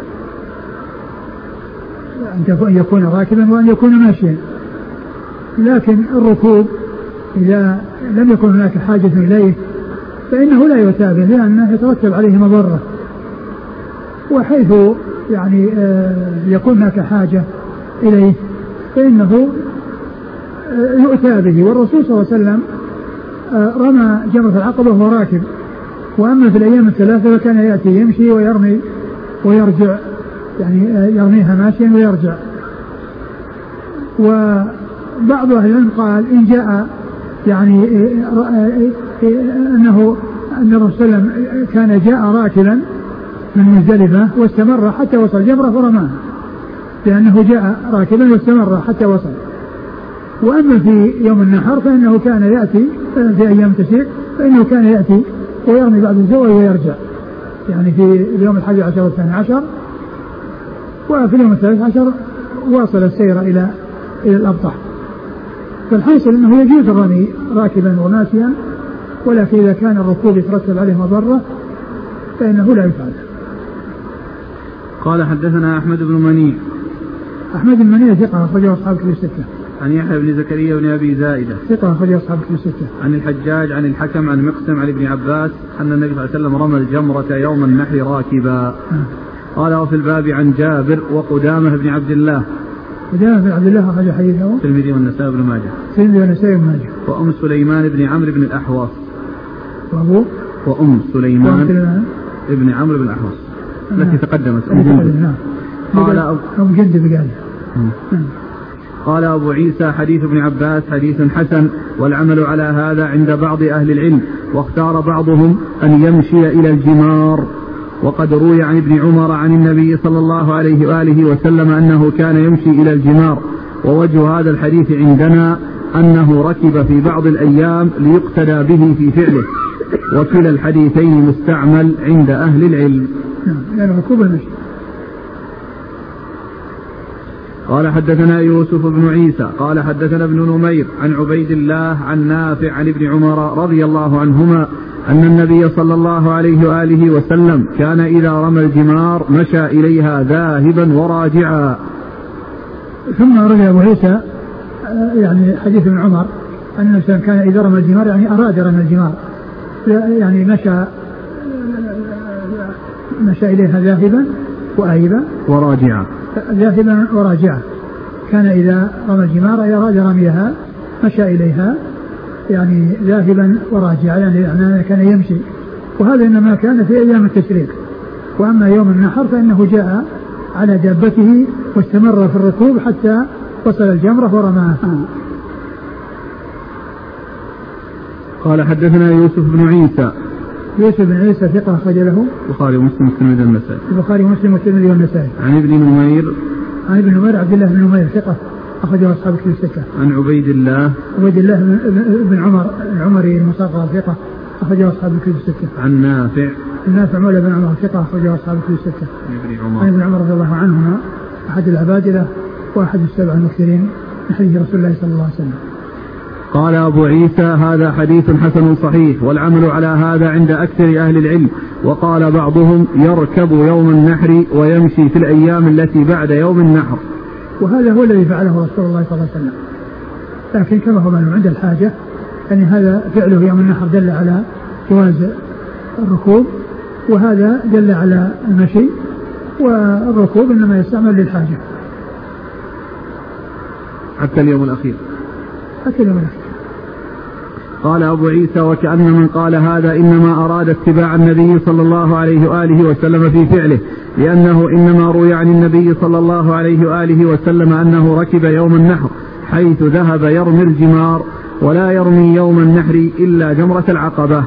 أن يكون راكبا وأن يكون ماشيا، لكن الركوب إذا لم يكن هناك حاجة إليه فإنه لا يتابع، لأنه يترتب عليه مضرة، وحيث يعني يكون هناك حاجة إليه فإنه يؤتى به. والرسول صلى الله عليه وسلم رمى جمرة العقبة وهو راكب، وأما في الأيام الثلاثة فكان يأتي يمشي ويرمي ويرجع، يعني يرميها ماشيا ويرجع. وبعض أهل العلم قال إن جاء يعني أنه أن الرسول صلى الله عليه وسلم كان جاء راكبا من مزدلفة واستمر حتى وصل جمرة فرماها، لأنه جاء راكبا واستمر حتى وصل. وأما في يوم النحر فإنه كان يأتي في أيام التشريق فإنه كان يأتي ويرمي بعد الزوال ويرجع، يعني في اليوم الحادي عشر والثاني عشر، وفي اليوم الثالث عشر واصل السير إلى إلى الأبطح. فالحاصل أنه يجوز الرمي راكبا وماشيا، ولكن إذا كان الركوب يترتب عليه مضرة فإنه لا يفعل. قال حدثنا أحمد بن منيع. أحمد بن منيع ثقة أخرجه أصحاب كتب الستة. عن يحيى بن زكريا بن أبي زائدة ثقة أخرجه أصحاب كتب الستة. عن الحجاج عن الحكم عن مقسم عن ابن عباس أن النبي صلى الله عليه وسلم رمى الجمرة يوم النحر راكبا. قال وفي الباب عن جابر وقدامة بن عبد الله. قدامة بن عبد الله أخرج حديثه الترمذي والنسائي بن ماجه. الترمذي والنسائي بن ماجه. وأم سليمان بن عمرو بن الأحوص. وأبو وأم سليمان ابن عمرو بن الأحوص التي تقدمت أم جندب. قال أم جندب قال. قال أبو عيسى حديث ابن عباس حديث حسن، والعمل على هذا عند بعض أهل العلم، واختار بعضهم أن يمشي إلى الجمار. وقد روي عن ابن عمر عن النبي صلى الله عليه وآله وسلم أنه كان يمشي إلى الجمار، ووجه هذا الحديث عندنا أنه ركب في بعض الأيام ليقتدى به في فعله، وكلا الحديثين مستعمل عند أهل العلم. يعني ركوب المشي. قال حدثنا يوسف بن عيسى قال حدثنا ابن نمير عن عبيد الله عن نافع عن ابن عمر رضي الله عنهما أن النبي صلى الله عليه وآله وسلم كان إذا رمى الجمار مشى إليها ذاهبا وراجعا. ثم رجع أبو عيسى يعني حديث ابن عمر أن الإنسان كان إذا رمى الجمار يعني أراد رمى الجمار يعني مشى مشى إليها ذاهبا وآيبا وراجعا. ذاهبا وراجعا كان إذا رمى الجمار أراد رميها مشى إليها يعني ذاهبا وراجعا، يعني كان يمشي، وهذا إنما كان في أيام التشريق. وأما يوم النحر فإنه جاء على دابته واستمر في الركوب حتى وصل الجمرة ورماها. قال حدثنا يوسف بن عيسى. يوسف بن عيسى ثقة أخرج له البخاري ومسلم والترمذي والنسائي. البخاري ومسلم والترمذي والنسائي. عن ابن نمير. عن ابن نمير عبد الله بن نمير ثقة أخرجه أصحاب الكتب الستة. عن عبيد الله. عبيد الله بن عمر العمري المصغر ثقة أخرجه أصحاب الكتب الستة. عن نافع. النافع مولى بن عمر ثقة أخرجه أصحاب الكتب الستة. عن ابن عمر. عن ابن عمر رضي الله عنهما أحد العبادلة وأحد السبع المكثرين من حديث رسول الله صلى الله عليه وسلم. قال أبو عيسى هذا حديث حسن صحيح، والعمل على هذا عند أكثر أهل العلم. وقال بعضهم يركب يوم النحر ويمشي في الأيام التي بعد يوم النحر. وهذا هو الذي فعله رسول الله صلى الله عليه وسلم، لكن كما هو معلوم عند الحاجة يعني هذا فعله يوم النحر دل على جواز الركوب، وهذا دل على المشي، والركوب إنما يستعمل للحاجة حتى اليوم الأخير. حتى اليوم الأخير. قال أبو عيسى وكأن من قال هذا إنما أراد اتباع النبي صلى الله عليه وآله وسلم في فعله، لأنه إنما روي عن النبي صلى الله عليه وآله وسلم أنه ركب يوم النحر حيث ذهب يرمي الجمار، ولا يرمي يوم النحر إلا جمرة العقبة.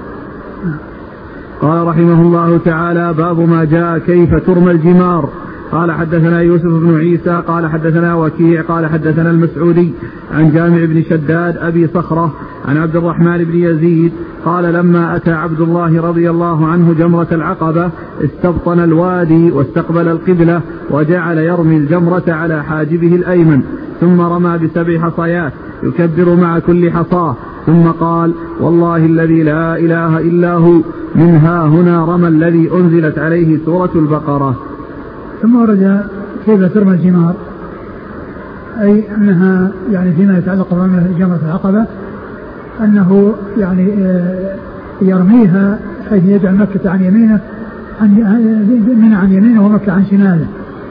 قال رحمه الله تعالى باب ما جاء كيف ترمى الجمار. قال حدثنا يوسف بن عيسى قال حدثنا وكيع قال حدثنا المسعودي عن جامع بن شداد أبي صخرة عن عبد الرحمن بن يزيد قال لما أتى عبد الله رضي الله عنه جمرة العقبة استبطن الوادي واستقبل القبلة وجعل يرمي الجمرة على حاجبه الأيمن، ثم رمى بسبع حصيات يكبر مع كل حصاه، ثم قال والله الذي لا إله إلا هو من ها هنا رمى الذي أنزلت عليه سورة البقرة. ثم ورد كيف ترمى الجمار، أي أنها يعني فيما يتعلق برمي جمرة العقبة أنه يعني يرميها حيث يجعل مكة عن يمينه من عن يمينه ومكة عن شماله.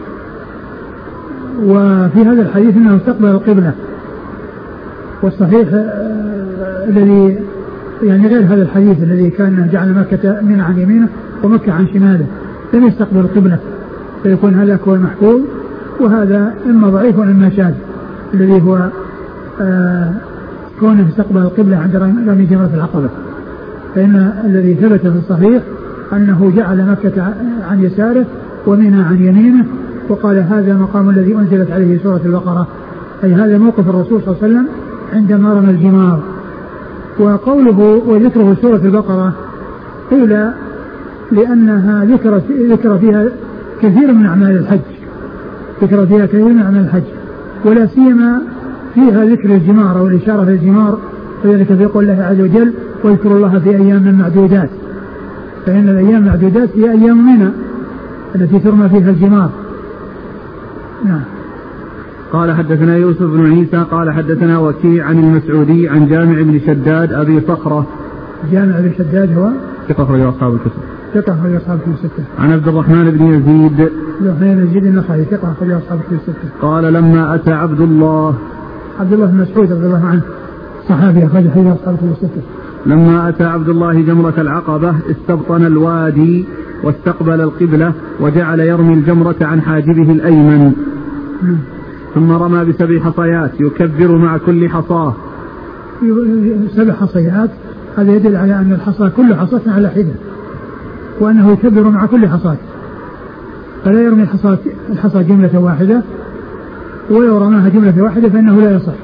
وفي هذا الحديث أنه استقبل القبلة، والصحيح الذي يعني غير هذا الحديث الذي كان جعل مكة من عن يمينه ومكة عن شماله لم يستقبل القبلة، فيكون هذا هو المحفوظ، وهذا إما ضعيف وإما شاذ الذي هو آه كونه استقبل القبلة عند رمي جمرة العقبة. فإن الذي ثبت في الصحيح أنه جعل مكة عن يساره ومنى عن يمينه، وقال هذا مقام الذي أنزلت عليه سورة البقرة، أي هذا موقف الرسول صلى الله عليه وسلم عندما رمى الجمار. وقوله وذكره سورة البقرة قيل لأنها ذكر ذكر فيها كثير من أعمال الحج، ذكر فيها كثير من أعمال الحج، ولا سيما فيها ذكر الجمار أو الإشارة للجمار، وذلك في قول الله عز وجل واذكروا الله في أيام معدودات، فإن الأيام المعدودات هي أيام منى التي ترمى فيها الجمار. نعم. قال حدثنا يوسف بن عيسى قال حدثنا وكيع عن المسعودي عن جامع بن شداد أبي صخرة. جامع بن شداد هو ثقة أخرج أصحاب الكتب. ثقة أخرج أصحاب الكتب الستة. عن عبد الرحمن بن يزيد. عبد الرحمن بن يزيد النخعي ثقة أخرج أصحاب الكتب الستة. قال لما أتى عبد الله عبد الله بن مسعود رضي الله عنه صحابي أخرج حديث أصحاب الكتب الستة. لما أتى عبد الله جمرة العقبة استبطن الوادي واستقبل القبلة وجعل يرمي الجمرة عن حاجبه الأيمن. م. ثم رمى بسبع حصيات يكبر مع كل حصاة. سبع حصيات هذا يدل على أن الحصى كل حصاة على حدة، وأنه يكبر مع كل حصاة، فلا يرمي الحصى الحصى جملة واحدة، ولو رماها جملة واحدة فإنه لا يصح،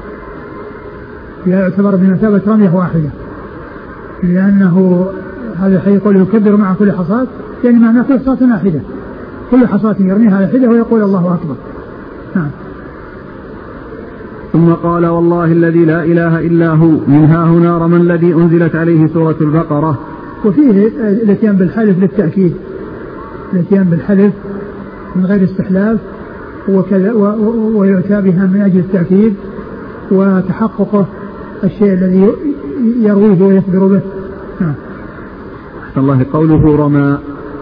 لا يعتبر بمثابة رمية واحدة، لأنه هذا الحين يقول يكبر مع كل حصاة، يعني معناه كل حصاة واحدة، كل حصاة يرميها على حدة ويقول الله أكبر. نعم. ثم قال والله الذي لا إله إلا هو من ها هنا رمى الذي أنزلت عليه سورة البقرة. وفيه الاتيان بالحلف للتأكيد، الاتيان بالحلف من غير استحلاف وكذا، ويؤتى بها من أجل التأكيد وتحققه الشيء الذي يرويه ويخبر به. نعم. أحسن الله. قوله رمى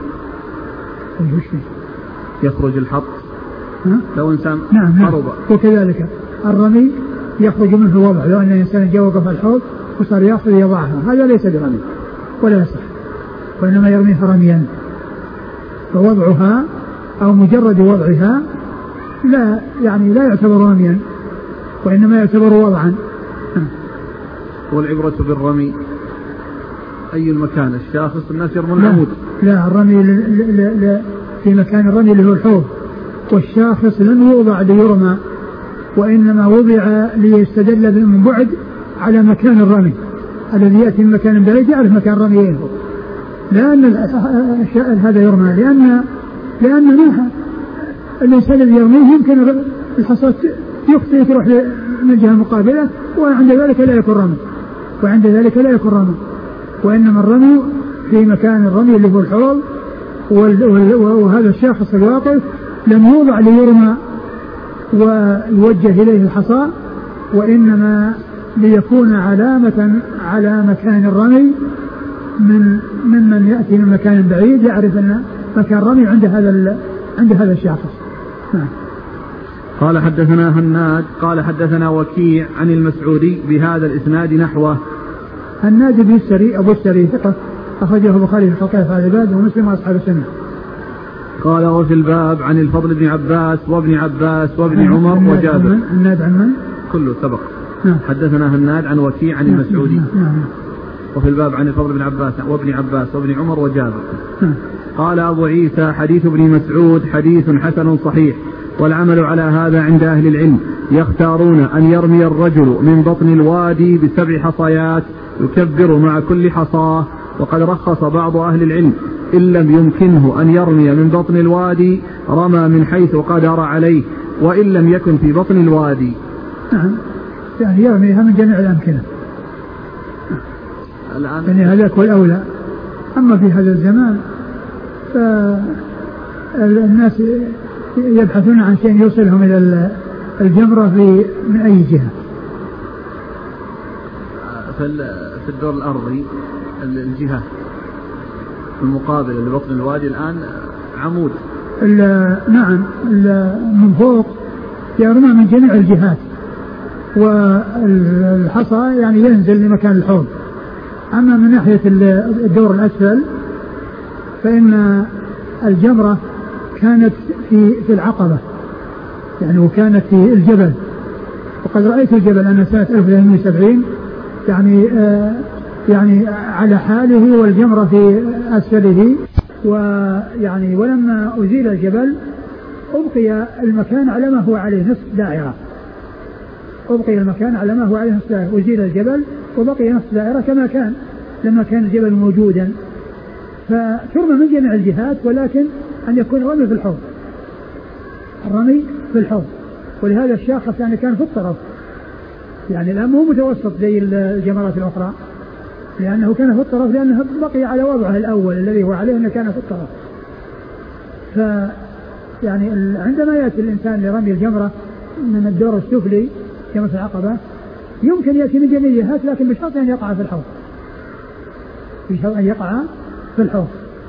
يخرج الحط لو إنسان نعم قرب. وكذلك الرمي يخرج منه الوضع، لو أن الإنسان جاء وقف الحوض وصار يأخذ يضعها، هذا ليس برمي ولا يصح، وإنما يرميها رميا، فوضعها أو مجرد وضعها لا يعني لا يعتبر رميا، وإنما يعتبر وضعا. والعبرة بالرمي أي المكان الشاخص الناس يرمون العمود. لا الرمي ل... ل... ل... في مكان الرمي اللي هو الحوض، والشاخص لم يوضع ليرمى، وإنما وضع ليستدل من بعد على مكان الرمي، الذي يأتي من مكان بعيد يعرف مكان رميه، لأن هذا يرمى، لأن لأن الإنسان الذي يرميه يمكن الحصاة يخطئ تروح من الجهة المقابلة، وعند ذلك لا يكون رمي، وعند ذلك لا يكون رمي، وإنما الرمي في مكان الرمي اللي هو الحوض، وهذا الشخص الواقف لم يوضع ليرمى ويوجه إليه الحصى، وإنما ليكون علامة على مكان الرمي من ممن يأتي من مكان بعيد يعرف أن مكان الرمي عند هذا عند هذا الشخص. نعم. قال حدثنا هناد قال حدثنا وكيع عن المسعودي بهذا الإسناد نحوه. هناد بن السري أبو السري ثقة أخرجه البخاري في خلق أفعال العباد ومسلم وأصحاب السنة. قال وفي الباب عن الفضل بن عباس وابن عباس وابن عمر وجابر. هناد عن من؟ كله سبق. نعم. حدثنا هناد عن وكيع عن نعم. المسعودي. نعم. نعم. وفي الباب عن الفضل بن عباس وابن عباس وابن عمر وجابر. نعم. قال أبو عيسى حديث ابن مسعود حديث حسن صحيح، والعمل على هذا عند أهل العلم، يختارون أن يرمي الرجل من بطن الوادي بسبع حصيات يكبر مع كل حصاه، وقد رخص بعض أهل العلم إن لم يمكنه أن يرمي من بطن الوادي رمى من حيث قدر عليه، وإن لم يكن في بطن الوادي. نعم. يعني يرميها من جميع الأمكنة الآن، يعني هذاك هو الأولى. أما في هذا الزمان فالناس يبحثون عن شيء يوصلهم إلى الجمرة في من أي جهة. في الدور الأرضي الجهة المقابلة لبطن الوادي الآن عمود. نعم. من فوق يرمى من جميع الجهات، والحصى يعني ينزل لمكان الحوض. أما من ناحية الدور الأسفل فإن الجمرة كانت في في العقبة يعني، وكانت في الجبل، وقد رأيت الجبل أنا سنة ألف وثمانمائة وسبعين يعني آه يعني على حاله، والجمرة في أسفله، ويعني ولما أزيل الجبل أبقي المكان على ما هو عليه نصف دائرة، أبقي المكان على ما هو عليه نصف دائرة، وزيل الجبل وبقي نصف دائرة كما كان لما كان الجبل موجودا. فترمى من جميع الجهات، ولكن أن يكون الرمي في الحوض، الرمي في الحوض. ولهذا الشاخص يعني كان في الطرف، يعني الآن مو متوسط زي الجمرات الأخرى، لأنه كان في الطرف، لأنه بقي على وضعه الأول الذي هو عليه أنه كان في الطرف. ف يعني عندما يأتي الإنسان لرمي الجمرة من الدور السفلي جمرة العقبة يمكن يأتي من جميع الجهات، لكن بشرط أن يقع في الحوض، بشرط أن يقع في الحوض.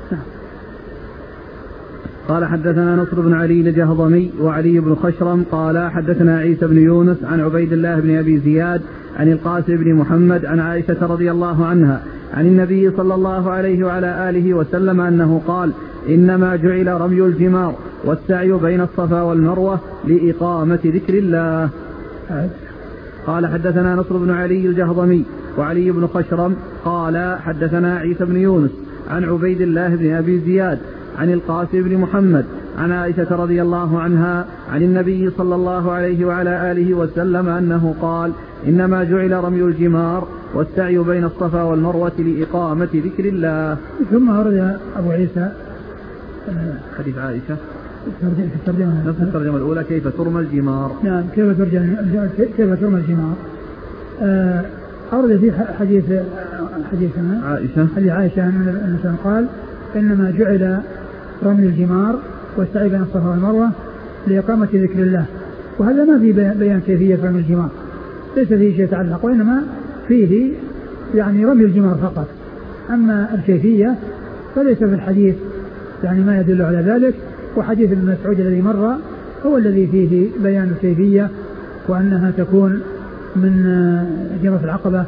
قال حدثنا نصر بن علي الجهضمي وعلي بن خشرم قال حدثنا عيسى بن يونس عن عبيد الله بن أبي زياد عن القاسم بن محمد عن عائشة رضي الله عنها عن النبي صلى الله عليه وعلى آله وسلم أنه قال: إنما جعل رمي الجمار والسعي بين الصفا والمروة لإقامة ذكر الله. قال حدثنا نصر بن علي الجهضمي وعلي بن خشرم قال حدثنا عيسى بن يونس عن عبيد الله بن أبي زياد عن القاسم بن محمد عن عائشة رضي الله عنها عن النبي صلى الله عليه وعلى آله وسلم أنه قال: إنما جعل رمي الجمار والسعي بين الصفا والمروة لإقامة ذكر الله. ثم ورد أبو عيسى حديث عائشة الترجمة نفس الترجمة الأولى: كيف ترمى الجمار. نعم، كيف ترمى كيف ترمى الجمار. أورد في حديث حديث عائشة حديث عائشة أن النبي قال: إنما جعل رمي الجمار والسعي بين الصفا والمروة لإقامة ذكر الله. وهذا ما في بيان كيفية رمي الجمار، ليس فيه شيء يتعلق، وإنما فيه يعني رمي الجمار فقط. أما الكيفية فليس في الحديث يعني ما يدل على ذلك. وحديث ابن مسعود الذي مر هو الذي فيه بيان الكيفية، وأنها تكون من جمرة العقبة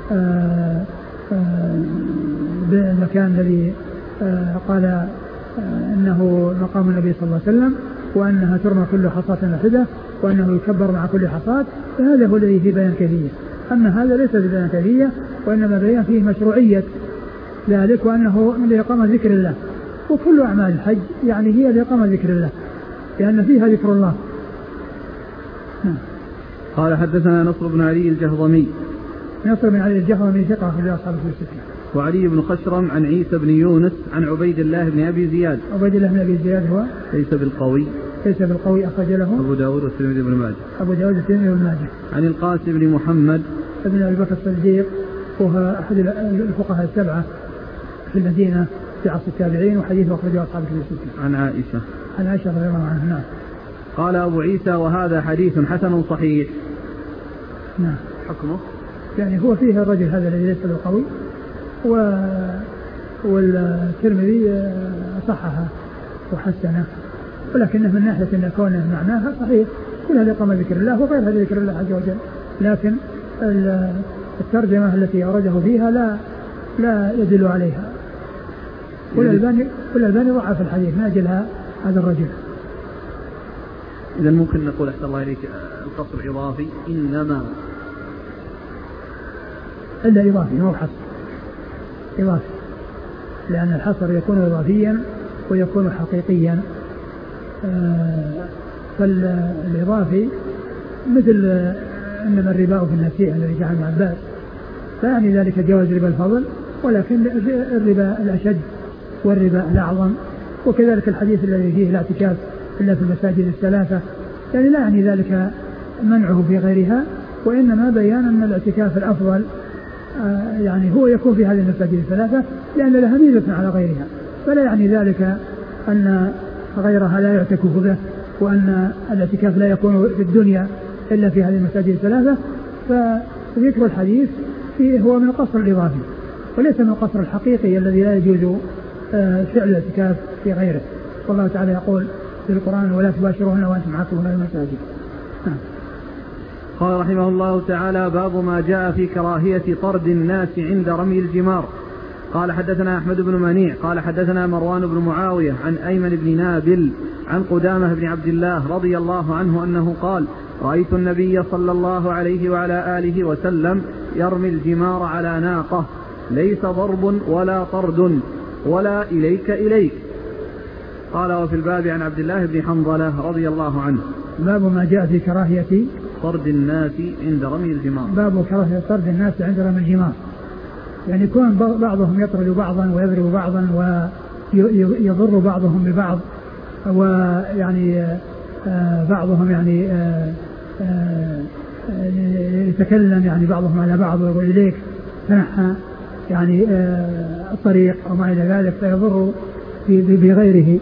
بالمكان الذي قال إنه مقام النبي صلى الله عليه وسلم، وأنها ترمى كل حصاة واحدة، وأنه يكبر مع كل حصاة. فهذا هو الذي فيه بيان كيفية. أما هذا ليس في بيان كيفية، وإنما بيان فيه مشروعية ذلك، وأنه لإقامة ذكر الله. وكل أعمال الحج يعني هي لإقامة ذكر الله، لأن فيها ذكر الله. قال حدثنا نصر بن علي الجهضمي نصر بن علي الجهضمي ثقة في أصحاب الستة. وعلي بن خشرم عن عيسى بن يونس عن عبيد الله بن أبي زياد. عبيد الله بن أبي زياد هو ليس بالقوي ليس بالقوي أخرج له أبو داود والترمذي بن ماجه. أبو داود والترمذي بن ماجه. عن القاسم بن محمد ابن أبي بكر الصديق، وهو أحد الفقهاء السبعة في المدينة في عصر التابعين، وحديث أخرجه أصحاب الستة. عن عائشة عن عائشة رضي الله عنها. نعم. قال أبو عيسى: وهذا حديث حسن صحيح. نعم. حكمه يعني هو فيه الرجل هذا الذي ليس بالقوي، و والترمذي صححه وحسنه، ولكنه من ناحية أن كونه معناها صحيح، كلها لإقامة ذكر الله وغير هذا ذكر الله عز وجل. لكن الترجمة التي أورده فيها لا لا يدل عليها. والألباني والألباني ضعف الحديث من أجل هذا الرجل. إذا ممكن نقول أحسن الله إليك القصر إضافي، إنما إلا إضافي مو حصر إضافي، لأن الحصر يكون إضافيا ويكون حقيقيا. آه فالإضافي مثل إنما الربا في النسيء الذي جاء عن عباس، لا يعني ذلك جواز ربا الفضل، ولكن الربا الأشد والربا الأعظم. وكذلك الحديث الذي فيه الاعتكاف إلا في المساجد الثلاثة، يعني لا يعني ذلك منعه في غيرها، وإنما بيان أن الاعتكاف الأفضل آه يعني هو يكون في هذه المساجد الثلاثة، لأن لها ميزة على غيرها. فلا يعني ذلك أن غيرها لا يعتكف به، وأن الاعتكاف لا يكون في الدنيا إلا في هذه المساجد الثلاثة. فذكر الحديث فيه هو من القصر الإضافي، وليس من القصر الحقيقي الذي لا يجوز آه فعل الاعتكاف في غيره. والله تعالى يقول في القرآن: ولا تباشرون وأنتم عاكفون في المساجد. قال رحمه الله تعالى: باب ما جاء في كراهية طرد الناس عند رمي الجمار. قال حدثنا أحمد بن منيع قال حدثنا مروان بن معاوية عن أيمن بن نابل عن قدامة بن عبد الله رضي الله عنه أنه قال: رأيت النبي صلى الله عليه وعلى آله وسلم يرمي الجمار على ناقة، ليس ضرب ولا طرد ولا إليك إليك. قال: وفي الباب عن عبد الله بن حنظلة رضي الله عنه. باب ما جاء في كراهية طرد الناس عند رمي الجمار. باب كراهة طرد الناس عند رمي الجمار، يعني يكون بعضهم يطرد بعضا ويضرب بعضا ويضر بعضهم ببعض، ويعني بعضهم يعني يتكلم يعني بعضهم على بعض ويقول إليك تنحى يعني الطريق أو ما إلى ذلك فيضر بغيره.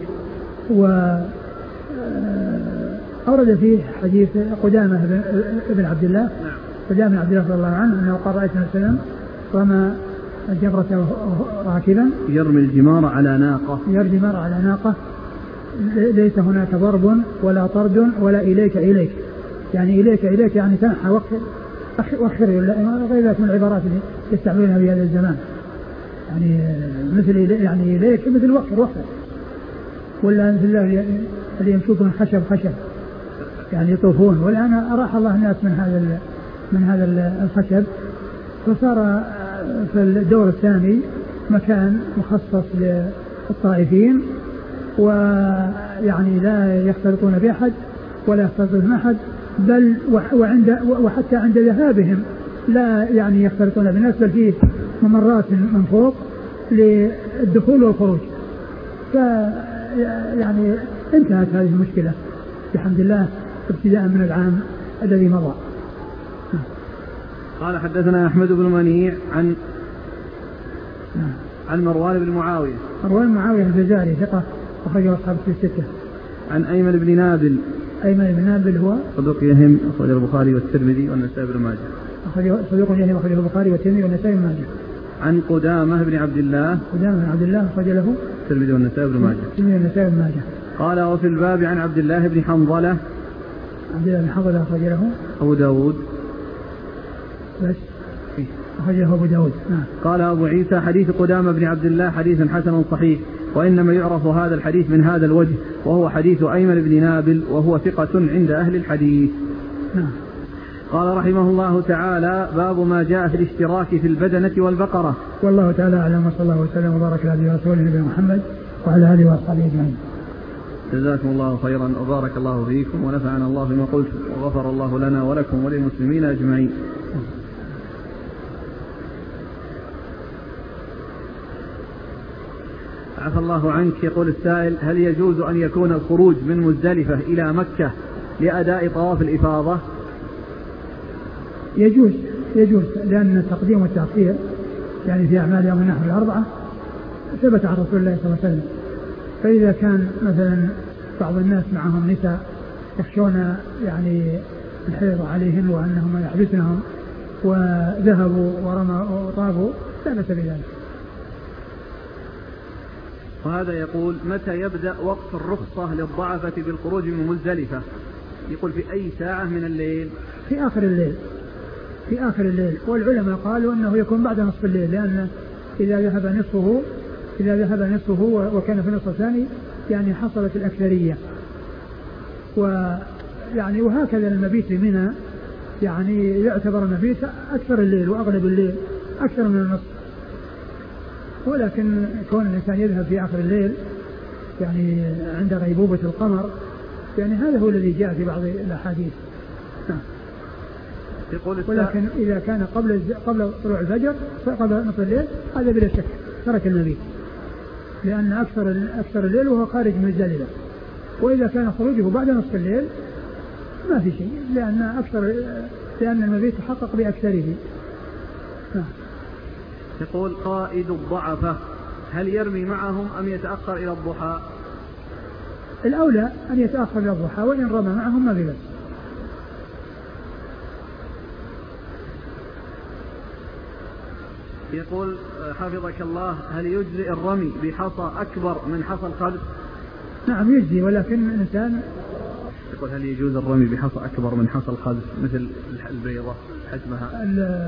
وأورد فيه حديث قدامة بن عبد الله قدامة بن عبد الله رضي الله عنه أنه قال رأيت النبي صلى الله عليه وسلم رمى الجمرة راكبا يرمي الجمار على ناقة يرمي الجمار على ناقة ليس هناك ضرب ولا طرد ولا إليك إليك، يعني إليك إليك يعني تنحى وخر وخر غير ذلك من العبارات اللي يستعملونها في هذا الزمان، يعني مثل يعني إليك مثل وخر وخر، ولا مثل الله اللي يمشون خشب خشب يعني يطوفون. والآن أراح الله الناس من هذا من هذا الخشب، فصار في الدور الثاني مكان مخصص للطائفين، ويعني لا يختلطون بأحد ولا يختلطون بأحد، بل وعند وحتى عند ذهابهم لا يعني يختلطون بالناس، بل فيه ممرات من فوق للدخول والخروج. ف يعني انتهت هذه المشكلة بحمد الله ابتداء من العام الذي مضى. قال حدثنا أحمد بن منيع عن عن مروان بن معاوية مروان معاوية الفزاري ثقة أخرجه أصحاب الستة. عن أيمن بن نابل أيمن بن نابل هو صدوق يهم أخرجه البخاري والترمذي والنسائي بن ماجه. صدوق يهم أخرجه البخاري والترمذي والنسائي بن ماجه. عن قدامة بن عبد الله قدامة بن عبد الله أخرج له الترمذي والنسائي بن ماجه. الترمذي والنسائي بن ماجه. قال وفي الباب عن عبد الله بن حنظلة عبد الله بن حنظلة أخرج له أبو داود بس أخرجه أبو داود. نعم. قال أبو عيسى حديث قدامة بن عبد الله حديث حسن صحيح، وإنما يعرف هذا الحديث من هذا الوجه، وهو حديث أيمن بن نابل وهو ثقة عند أهل الحديث. نعم. قال رحمه الله تعالى باب ما جاء في الاشتراك في البدنة والبقرة. والله تعالى أعلم، وصلى الله وسلم وبارك على رسوله نبينا محمد وعلى آله وأصحابه أجمعين. جزاكم الله خيرا وبارك الله فيكم ونفعنا الله بما قلتم وغفر الله لنا ولكم وللمسلمين أجمعين. عفى الله عنك. يقول السائل هل يجوز أن يكون الخروج من مزدلفة إلى مكة لأداء طواف الإفاضة؟ يجوز يجوز لأن التقديم والتأخير يعني في أعمال يوم النحر الأربعة ثبت عن رسول الله صلى الله عليه وسلم. فإذا كان مثلا بعض الناس معهم نساء يخشون يعني الحيض عليهن وأنهم يحبسنهم وذهبوا ورموا وطابوا لا بأس بذلك. وهذا يقول متى يبدأ وقت الرخصة للضعفة بالخروج من مزدلفة؟ يقول في أي ساعة من الليل؟ في آخر الليل في آخر الليل والعلماء قالوا أنه يكون بعد نصف الليل، لأن إذا ذهب نصفه إذا ذهب نصفه وكان في النصف الثاني يعني حصلت الأكثرية. ويعني وهكذا المبيت بمنى يعني يعتبر المبيت أكثر الليل وأغلب الليل أكثر من النصف، ولكن كون الإنسان يذهب في آخر الليل يعني عند غيبوبة القمر يعني هذا هو الذي جاء في بعض الأحاديث. ولكن إذا كان قبل قبل طلوع الفجر قبل نصف الليل هذا بلا شك ترك المبيت، لأن أكثر أكثر الليل وهو خارج من مزدلفة. وإذا كان خروجه بعد نصف الليل ما في شيء، لأن أكثر لأن المبيت تحقق بأكثره. يقول قائد الضعفة هل يرمي معهم أم يتأخر إلى الضحى؟ الأولى أن يتأخر إلى الضحى، وإن رمى معهم ما بأس. يقول حفظك الله هل يجزئ الرمي بحصى أكبر من حصى القذف؟ نعم يجزي، ولكن الإنسان يقول هل يجوز الرمي بحصى أكبر من حصى القذف مثل البيضة حجمها؟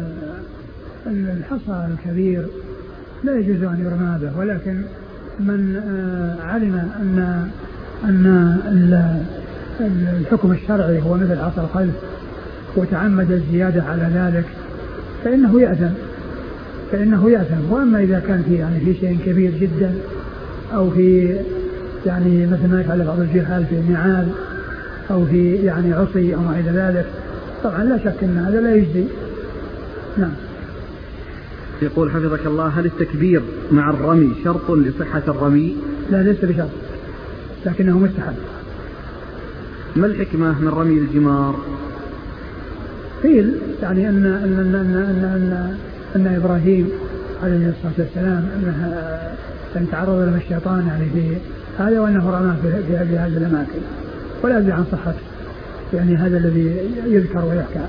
الحصى الكبير لا يجوز أن يرمى به، ولكن من علم أن أن الحكم الشرعي هو مثل حصى القذف وتعمد الزيادة على ذلك فإنه يأثم فإنه يأثم. وأما إذا كان في يعني في شيء كبير جدا أو في يعني مثل ما يفعل بعض الجهال في النعال أو في يعني عصي أو ما إلى ذلك طبعا لا شك أن هذا لا يجزي. نعم. يقول حفظك الله: هل التكبير مع الرمي شرط لصحة الرمي؟ لا ليس بشرط، لكنه مستحب. ما الحكمة من رمي الجمار؟ قيل يعني أن أن أن أن أن, أن, أن إبراهيم عليه الصلاة والسلام أنه أن تعرض له الشيطان يعني في هذا، وأنه رماه في هذه الأماكن، ولا أدري عن صحة يعني هذا الذي يذكر ويحكى.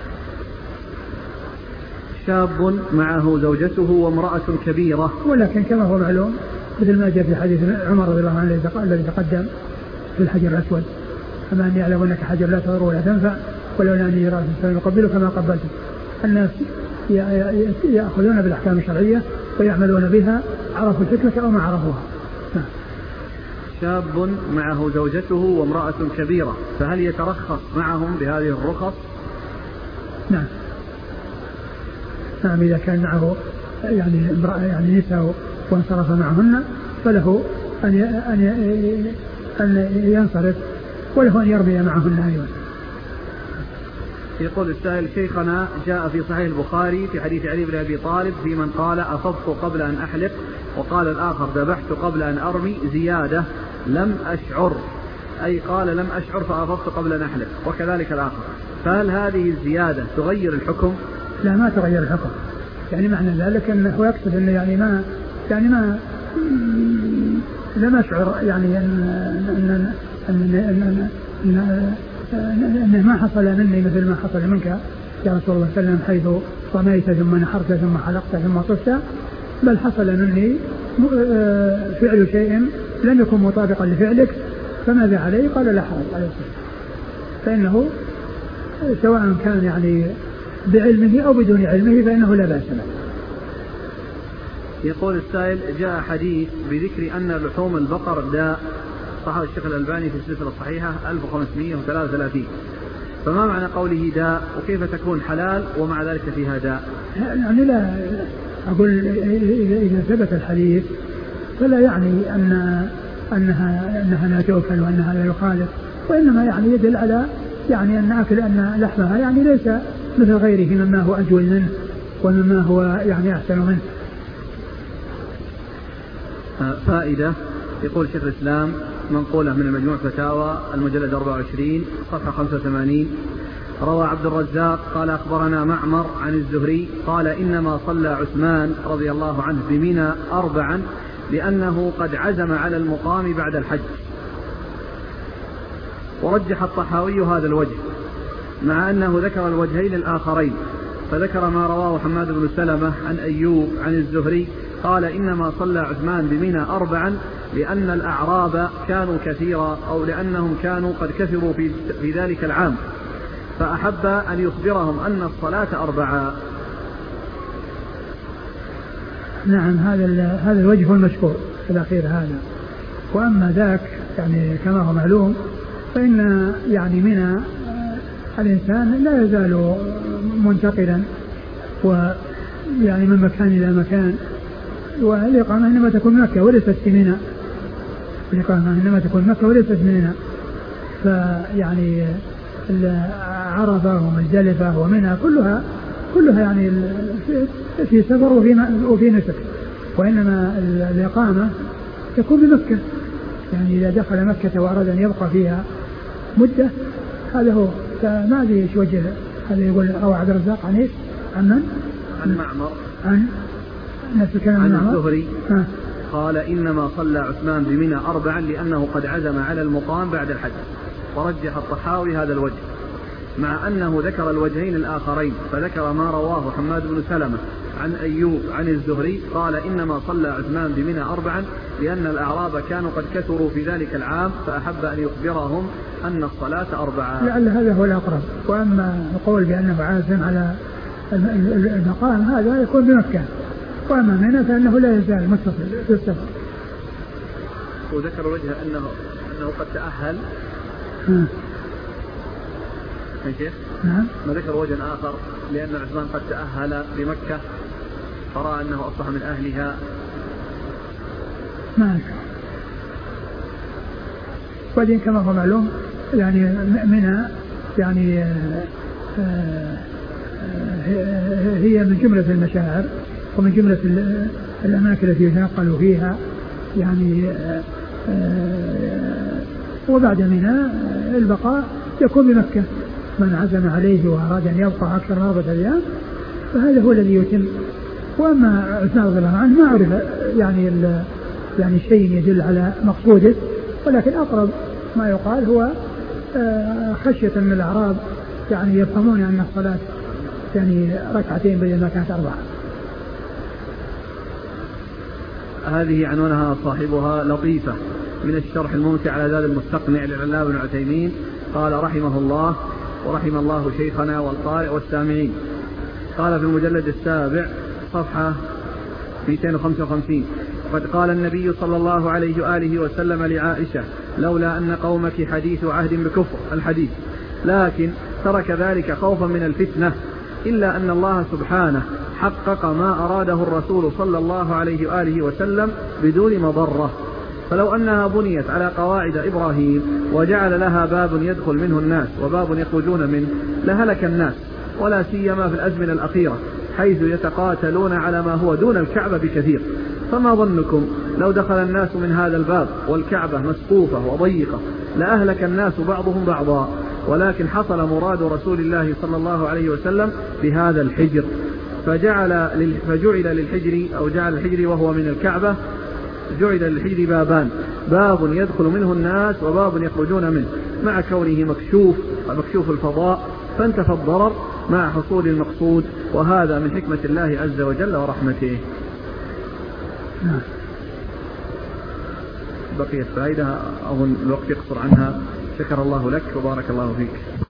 شاب معه زوجته وامرأة كبيرة، ولكن كما هو معلوم مثل ما جاء في حديث عمر رضي الله عنه الذي تقدم في الحجر الأسود: أما أني أعلم أنك حجر لا تضر ولا تنفع ولولا أني رأيت الإنسان يقبله كما قبلته. الناس يأخذون بالأحكام الشرعية ويعملون بها، عرفوا الحكمة أو ما عرفوها. شاب معه زوجته وامرأة كبيرة، فهل يترخص معهم بهذه الرخص؟ نعم. نعم إذا كان معه يعني امرأة يعني نساء وانصرف معهن فله أن أن أن ينصرف، وله أن يرمي معهن أيضا. يقول السائل: شيخنا جاء في صحيح البخاري في حديث علي بن أبي طالب في من قال أفضت قبل أن أحلق، وقال الآخر ذبحت قبل أن أرمي زيادة لم أشعر، أي قال لم أشعر فأفضت قبل أن أحلق، وكذلك الآخر، فهل هذه الزيادة تغير الحكم؟ لا ما تغير الحكم، يعني معنى ذلك أنه يقصد أنه يعني ما يعني ما لم أشعر يعني أن أن أن أن أن أنه ما حصل مني مثل ما حصل منك يا رسول الله صلى الله عليه وسلم، حيث رميت ثم نحرت ثم حلقت ثم طفت، بل حصل مني فعل شيء لم يكن مطابقا لفعلك، فماذا عليه؟ قال لا حرج عليه الصلاة، فإنه سواء كان يعني بعلمه أو بدون علمه فإنه لا بأس له. يقول السائل: جاء حديث بذكر أن لحوم البقر داء، صححه الشيخ الألباني في السلسلة الصحيحة ألف وخمسمائة وثلاثة وثلاثين، فما معنى قوله داء، وكيف تكون حلال ومع ذلك فيها داء؟ يعني لا أقول إذا ثبت الحديث فلا يعني أن أنها أنها لا تؤكل وأنها لا يخالف، وإنما يعني يدل على يعني أن أكل أن لحمها يعني ليس مثل غيره مما هو أجود منه ومما هو يعني أحسن منه. فائدة. يقول شيخ الإسلام منقولة من المجموع فتاوى المجلد أربعة وعشرين صفحة خمسة وثمانين: روى عبد الرزاق قال أخبرنا معمر عن الزهري قال إنما صلى عثمان رضي الله عنه بمنى أربعا لأنه قد عزم على المقام بعد الحج. ورجح الطحاوي هذا الوجه مع أنه ذكر الوجهين الآخرين، فذكر ما رواه حماد بن سلمة عن أيوب عن الزهري قال إنما صلى عثمان بمنى أربعا لأن الأعراب كانوا كثيرا أو لأنهم كانوا قد كثروا في, في ذلك العام، فأحب أن يخبرهم أن الصلاة أربعا. نعم هذا هذا الوجه المشهور الأخير هذا. وأما ذاك يعني كما هو معلوم فإن يعني منى الإنسان لا يزال منتقلا ويعني من مكان إلى مكان، والإقامة إنما تكون مكة وليست في منى، الإقامة إنما تكون مكة وليست منى، فيعني عرفة ومزدلفة ومنى كلها كلها يعني في سفر وفي وفي نسك، وإنما الإقامة تكون بمكة، يعني إذا دخل مكة وأراد أن يبقى فيها مدة هذا هو. فما أدري إيش وجه هذا. يقول روى عبد الرزاق عن إيش؟ عن من؟ عن معمر عن نفس الكلام عن معمر الزهري قال إنما صلى عثمان بمنى أربعا لأنه قد عزم على المقام بعد الحج. ورجح الطحاوي هذا الوجه مع أنه ذكر الوجهين الآخرين، فذكر ما رواه حماد بن سلمة عن أيوب عن الزهري قال إنما صلى عثمان بمنى أربعا لأن الأعراب كانوا قد كثروا في ذلك العام، فأحب أن يخبرهم أن الصلاة أربعا. لعل هذا هو الأقرب. وأما القول بأنه عازم على المقام هذا يكون بمكة، وأما منى فإنه لا يزال متصل في السفر. وذكر وجه أنه أنه قد تأهل. ها. يا شيخ؟ نعم. ما ذكر وجه آخر لأن عثمان قد تأهل بمكة فرأى أنه أصبح من أهلها. ما أذكر. وبعدين كما هو معلوم يعني منى يعني هي من جملة المشاعر ومن جملة الأماكن التي يتنقل فيها يعني. وبعد منى البقاء يكون بمكة، من عزم عليه وأراد أن يبقى أكثر من أربعة أيام فهذا هو الذي يتم. وأما عثمان رضي الله عنه ما عرف يعني يعني شيء يدل على مقصوده، ولكن أقرب ما يقال هو خشية من الأعراب يعني يفهمون أن الصلاة يعني ركعتين بدل ما كانت أربعة. هذه عنوانها صاحبها لطيفة من الشرح الممتع على زاد المستقنع للعلامة ابن عثيمين، قال رحمه الله ورحم الله شيخنا والقارئ والسامعين. قال في المجلد السابع صفحة مئتين وخمسة وخمسين: قد قال النبي صلى الله عليه وآله وسلم لعائشة: لولا أن قومك حديث عهد بكفر الحديث، لكن ترك ذلك خوفا من الفتنة، إلا أن الله سبحانه حقق ما أراده الرسول صلى الله عليه وآله وسلم بدون مضرة. فلو أنها بنيت على قواعد إبراهيم وجعل لها باب يدخل منه الناس وباب يخرجون منه لهلك الناس، ولا سيما في الأزمنة الأخيرة حيث يتقاتلون على ما هو دون الكعبة بكثير. فما ظنكم لو دخل الناس من هذا الباب والكعبة مسقوفة وضيقة لأهلك الناس بعضهم بعضا، ولكن حصل مراد رسول الله صلى الله عليه وسلم بهذا الحجر، فجعل فجعل للحجر أو جعل الحجر وهو من الكعبة جعل للحجر بابان: باب يدخل منه الناس وباب يخرجون منه، مع كونه مكشوف مكشوف الفضاء، فانتفى الضرر مع حصول المقصود، وهذا من حكمة الله عز وجل ورحمته. بقيت فائدة أظن الوقت يقصر عنها. شكر الله لك وبارك الله فيك.